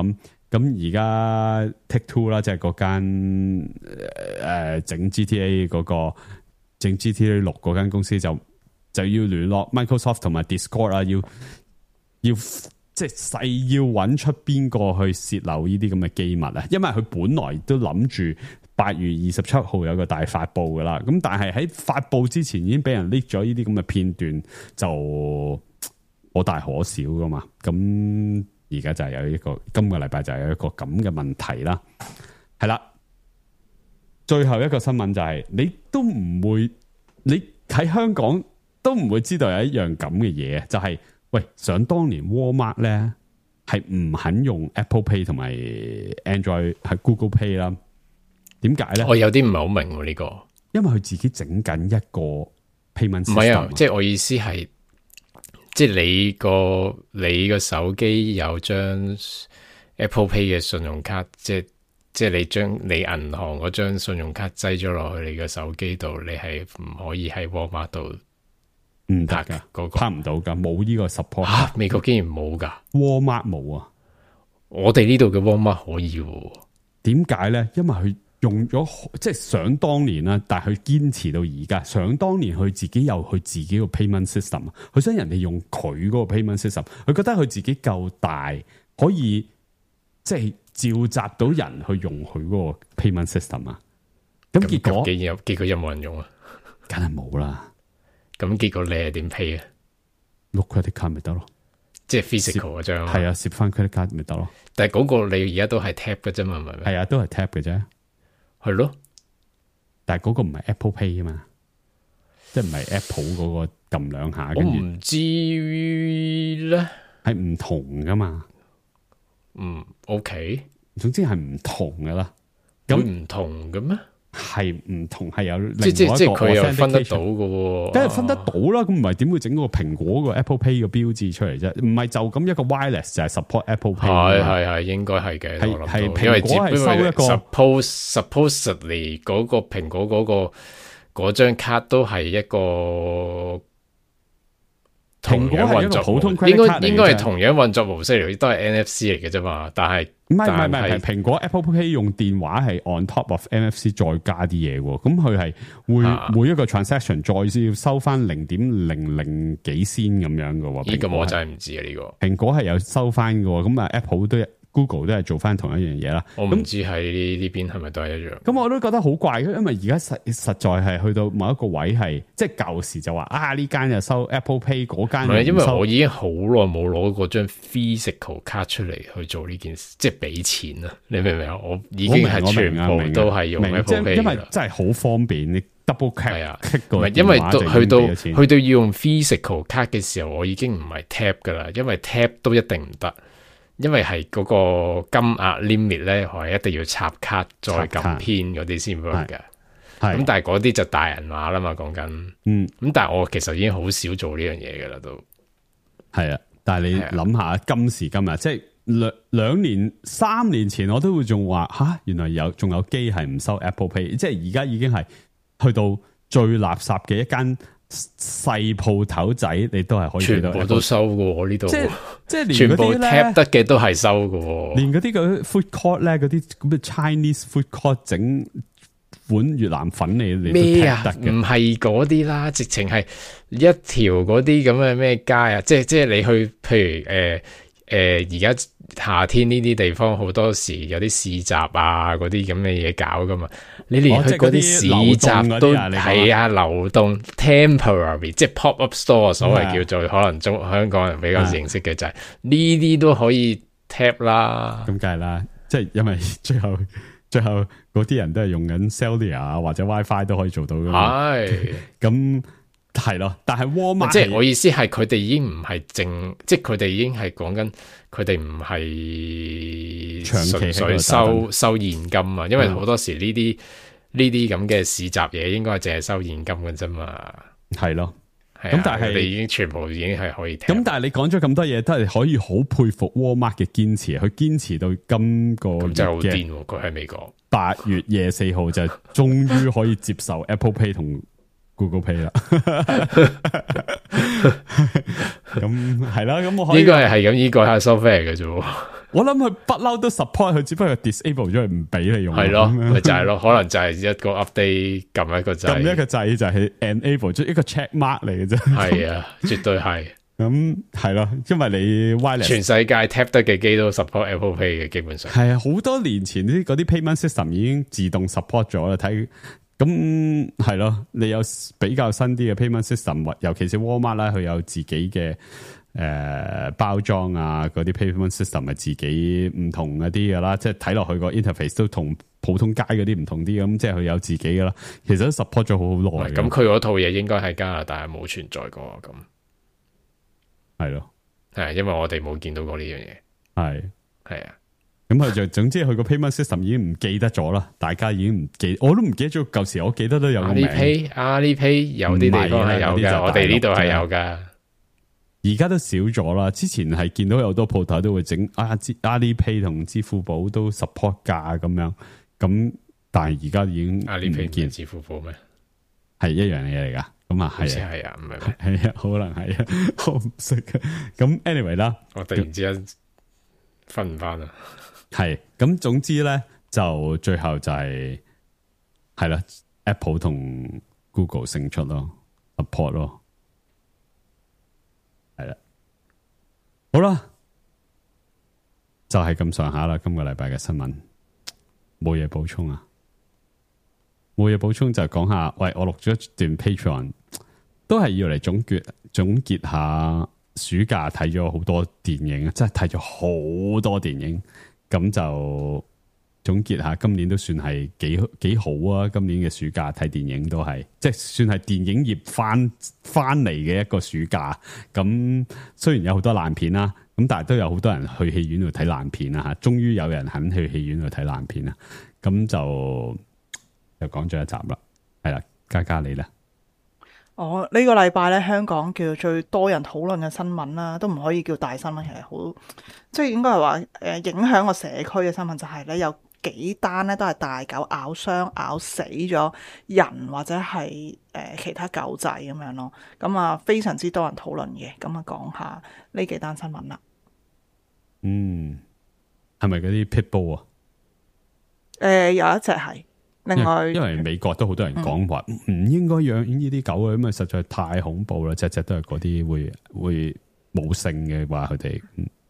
咁而家 Take-Two 啦，即係嗰間整 GTA 嗰個整 GTA 6嗰間公司就要聯絡 Microsoft 同埋 Discord 啦，要即係細要揾出邊個去洩漏呢啲咁嘅機密啊！因為佢本來都諗住8月27號有個大發布噶啦，咁但係喺發布之前已經俾人 leak 咗呢啲咁嘅片段，就可大可小噶嘛。咁而家就係有一個今個禮拜就係有一個咁嘅問題啦。係啦，最後一個新聞就係你都唔會，你喺香港都唔會知道有一樣咁嘅嘢，就係。喂，想當年 Walmart 咧係唔肯用 Apple Pay 同埋 Android 係 Google Pay 啦。點解咧？ 我有啲唔係好明呢個， 因為佢自己整緊一個 payment system。唔係啊， 即係我意思係，即係你個手機有張 Apple Pay 嘅信用卡，即係你將你銀行嗰張信用卡擠咗落去你個手機度，你係唔可以喺 Walmart 度。 唔得噶，拍唔到噶，冇呢個 support。 美國竟然冇噶 ，Walmart 冇啊！ 我哋呢度嘅 Walmart 可以喎。 點解咧？因為佢用咗，即係想當年啦，但係佢堅持到而家。想當年佢自己有佢自己個 payment system，佢想人哋用佢嗰個 payment system，佢覺得佢自己夠大，可以即係召集到人去用佢嗰個 payment system 啊。咁結果有冇人用啊？ 梗係冇啦。 咁結果你係點 pay 啊？ 碌 credit card 咪得咯， 即係 physical 嗰張。 係啊，攝翻 credit card 咪得咯。 但係嗰個你而家都係 tap 嘅啫嘛，係咪？ 係啊，都係 tap 嘅啫。 係咯， 但係嗰個唔係 Apple Pay 啊嘛，即係唔係 Apple 嗰個撳兩下。 我唔知咧， 係唔同噶嘛。 OK， 總之係唔同噶啦。 咁唔同嘅咩？係唔同，係有即係佢又分得到嘅， 梗係分得到啦。咁唔係點會整個蘋果個 Apple Pay 嘅標誌出嚟啫？唔係就咁一個 wireless 就係 support Apple Pay。係應該係嘅。係蘋果係收一個 supposedly 嗰個蘋果嗰張卡都係一個。 蘋果係一個普通 credit card 應該係同樣運作模式嚟，都係 NFC 嚟嘅啫嘛。但係唔係係蘋果 Apple Pay 用電話係 on top of NFC 再加啲嘢喎。咁佢係會每一個 transaction 再要收翻0.00幾仙咁樣嘅喎。 呢個我真係唔知啊！呢個蘋果係有收翻嘅，咁啊 Apple 都。Google 都係做翻同一樣嘢啦， 我唔知喺呢邊係咪都係一樣。 咁我都覺得好怪，因為而家實在係去到某一個位係，即係舊時就話呢間就收 Apple Pay， 嗰間唔係， 因為我已經好耐冇攞過張 physical 卡出嚟去做呢件事，即係俾錢啊！你明唔明啊？我已經係全部都係用 Apple Pay， 因為真係好方便，你 double click 唔係，因為去到要用 physical 卡嘅時候，我已經唔係 tap 噶啦，因為 tap 都一定唔得。因為係嗰個金額 limit 咧，係一定要插卡再撳編嗰啲先 work 嘅。咁但係嗰啲就大人話啦嘛，講緊。咁但係我其實已經好少做呢樣嘢噶啦，都係啊。但係你諗下，今時今日即係2年3年前，我都會仲話原來仲有機係唔收 Apple Pay， 即係而家已經係去到最垃圾嘅一間。細鋪頭仔你都係可以全部都收嘅，我呢度即係連全部 tap 得嘅都係收嘅， 連嗰啲個 food court 咧，嗰啲咁嘅 Chinese food court 整碗越南粉你咩啊？唔係嗰啲啦，直情係一條嗰啲咁嘅咩街啊！即係你去，譬如而家夏天呢啲地方好多時有啲市集啊，嗰啲咁嘅嘢搞噶嘛，你連去嗰啲市集都係流動 temporary， 即係 pop up store， 所謂叫做可能香港人比較認識嘅就係呢啲都可以 tap 啦。 咁梗係啦，即係因為最後嗰啲人都係用緊 Cellular 或者 WiFi 都可以做到噶嘛。係咁。係咯，但係 Walmart 即係我意思係佢哋已經唔係即係佢哋已經係講緊佢哋唔係純粹收現金啊，因為好多時呢啲咁嘅市集嘢應該係淨係收現金嘅啫嘛。係咯，咁但係你已經全部已經係可以聽。咁但係你講咗咁多嘢，都係可以好佩服 Walmart 嘅堅持，佢堅持到今個月嘅真係好癲，佢喺美國 8月24號就終於可以接受 Apple Pay 同Google Pay 啦，咁係啦，咁我可以應該係咁依個係 software 嘅啫。 我諗佢不嬲都 support 佢，只不過 disable 咗佢唔俾你用。 係咯，咪就係咯，可能就係一個 update 撳一個掣， 撳一個掣就係 enable 咗一個 check mark 嚟嘅啫。 係啊，絕對係。 咁係咯，因為你 wireless 全世界 tap 得嘅機都 support Apple Pay 嘅，基本上係啊，好多年前嗰啲 payment system 已經自動 support 咗啦。睇咁係咯，你有比較新啲嘅 payment system， 尤其是 Walmart 啦，佢有自己嘅包裝啊，嗰啲 payment system 係自己唔同一啲噶啦，即係睇落去個 interface 都同普通街嗰啲唔同啲咁，即係佢有自己噶啦。其實都 support 咗好耐。 咁佢嗰套嘢應該喺加拿大冇存在過咁。 係咯， 係，因為我哋冇見到過呢樣嘢。係啊， 咁佢就總之佢個 payment system 已經唔記得咗啦，大家已經唔記，我都唔記得咗舊時，我記得都有個名。 Alipay 有啲地方係有嘅，我哋呢度係有噶。 而家都少咗啦，之前係見到有好多鋪頭都會整Alipay 同支付寶都 support 價咁樣，咁但係而家已經 Alipay 見支付寶咩？ 係一樣嘢嚟噶。咁啊， 係啊，唔係係啊，可能係啊，我唔識嘅。咁 anyway 啦， 我突然之間分唔翻啦。 係咁，總之咧就最後就係啦 ，Apple 同 Google 勝出咯 ，support 咯，係啦，好啦，就係咁上下啦。今個禮拜嘅新聞冇嘢補充啊。冇嘢補充就講下，喂，我錄咗一段 Patreon， 都係要嚟總結下暑假睇咗好多電影，真係睇咗好多電影，咁就總結下今年都算係幾好啊！今年嘅暑假睇電影都係，即係算係電影業翻嚟嘅一個暑假。咁雖然有好多爛片啦，咁但係都有好多人去戲院度睇爛片啦吓，終於有人肯去戲院度睇爛片啦，咁就講咗一集啦，係啦，嘉你咧。 呢個禮拜咧，香港叫最多人討論嘅新聞啦，都唔可以叫大新聞，其實好，即係應該係話影響個社區嘅新聞就係咧，有幾單咧都係大狗咬傷咬死咗人或者係其他狗仔咁樣咯，咁啊非常之多人討論嘅，咁啊講下呢幾單新聞啦。 係咪嗰啲 pitbull 啊？ 有一隻係。另外， 因為美國都好多人講話唔應該養呢啲狗啊，因為實在太恐怖啦，隻都係嗰啲會冇性嘅話，佢哋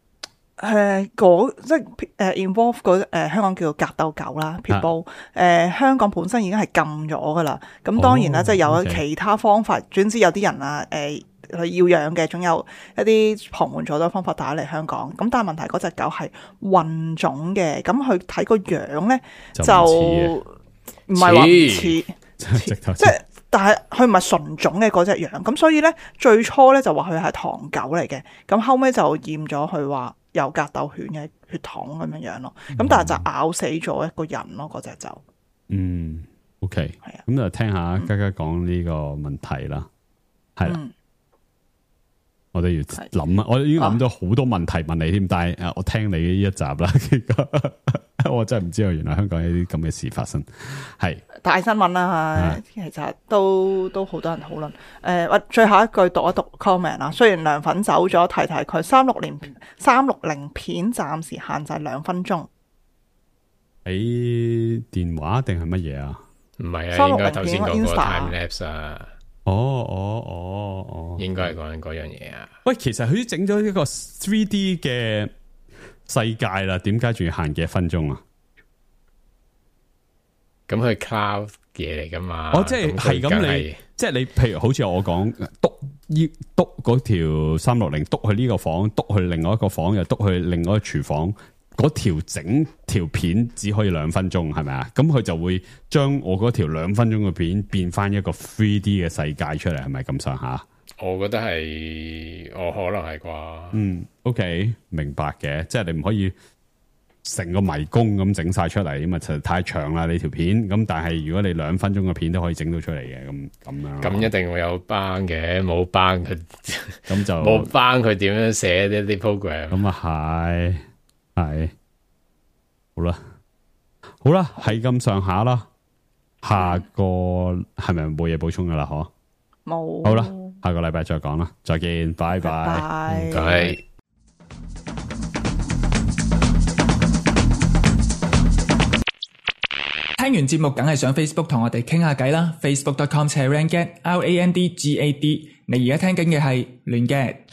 即係involve 香港叫做格鬥狗啦 pitbull，香港本身已經係禁咗噶啦。咁當然啦，即係有其他方法，總之有啲人啊，佢要養嘅，總有一啲旁門左道方法打嚟香港。咁但係問題嗰隻狗係混種嘅，咁佢睇個樣咧就唔係話唔似，即係但係佢唔係純種嘅嗰隻樣，咁所以咧最初咧就話佢係唐狗嚟嘅，咁後尾就驗咗佢話有格鬥犬嘅血統咁樣樣咯，咁但係就咬死咗一個人咯，嗰隻就 OK 係啊，咁就聽下嘉嘉講呢個問題啦，係啦。我都要諗啊！我已經諗咗好多問題問你添，但係我聽你呢一集啦，我真係唔知道原來香港有啲咁嘅事發生，係大新聞啦。其實都好多人討論。最後一句讀一讀 comment 啦。雖然涼粉走咗，提佢360片暫時限制2分鐘。喺電話定係乜嘢啊？ 唔係啊，應該頭先講個 time lapse 啊。應該係講緊嗰樣嘢啊！ 喂，其實佢整咗一個 3D 嘅世界啦，點解仲要限幾分鐘啊？ 咁佢 cloud 嘢嚟噶嘛？ 即係咁你，即係你，譬如好似我講篤嗰條360，篤去呢個房，篤去另外一個房，又篤去另外一個廚房。嗰整條片只可以2分鐘，係咪啊？咁佢就會將我嗰條2分鐘嘅片變翻一個 3D 嘅世界出嚟，係咪咁上下？ 我覺得係，可能係啩。 OK， 明白嘅，即係你唔可以成個迷宮咁整晒出嚟，咁啊實在太長啦你條片。咁但係如果你2分鐘嘅片都可以整到出嚟嘅，咁樣。咁一定會有班嘅，冇班佢咁就冇班佢點樣寫呢啲 program？ 咁啊係好啦，係咁上下啦。下個係咪冇嘢補充噶啦？嗬， 冇。 好啦，下個禮拜再講啦，再見，拜拜。 拜。 聽完節目梗係上 Facebook 同我哋傾下偈啦，facebook.com/randgad，RANDGAD。你而家聽緊嘅係亂 gad。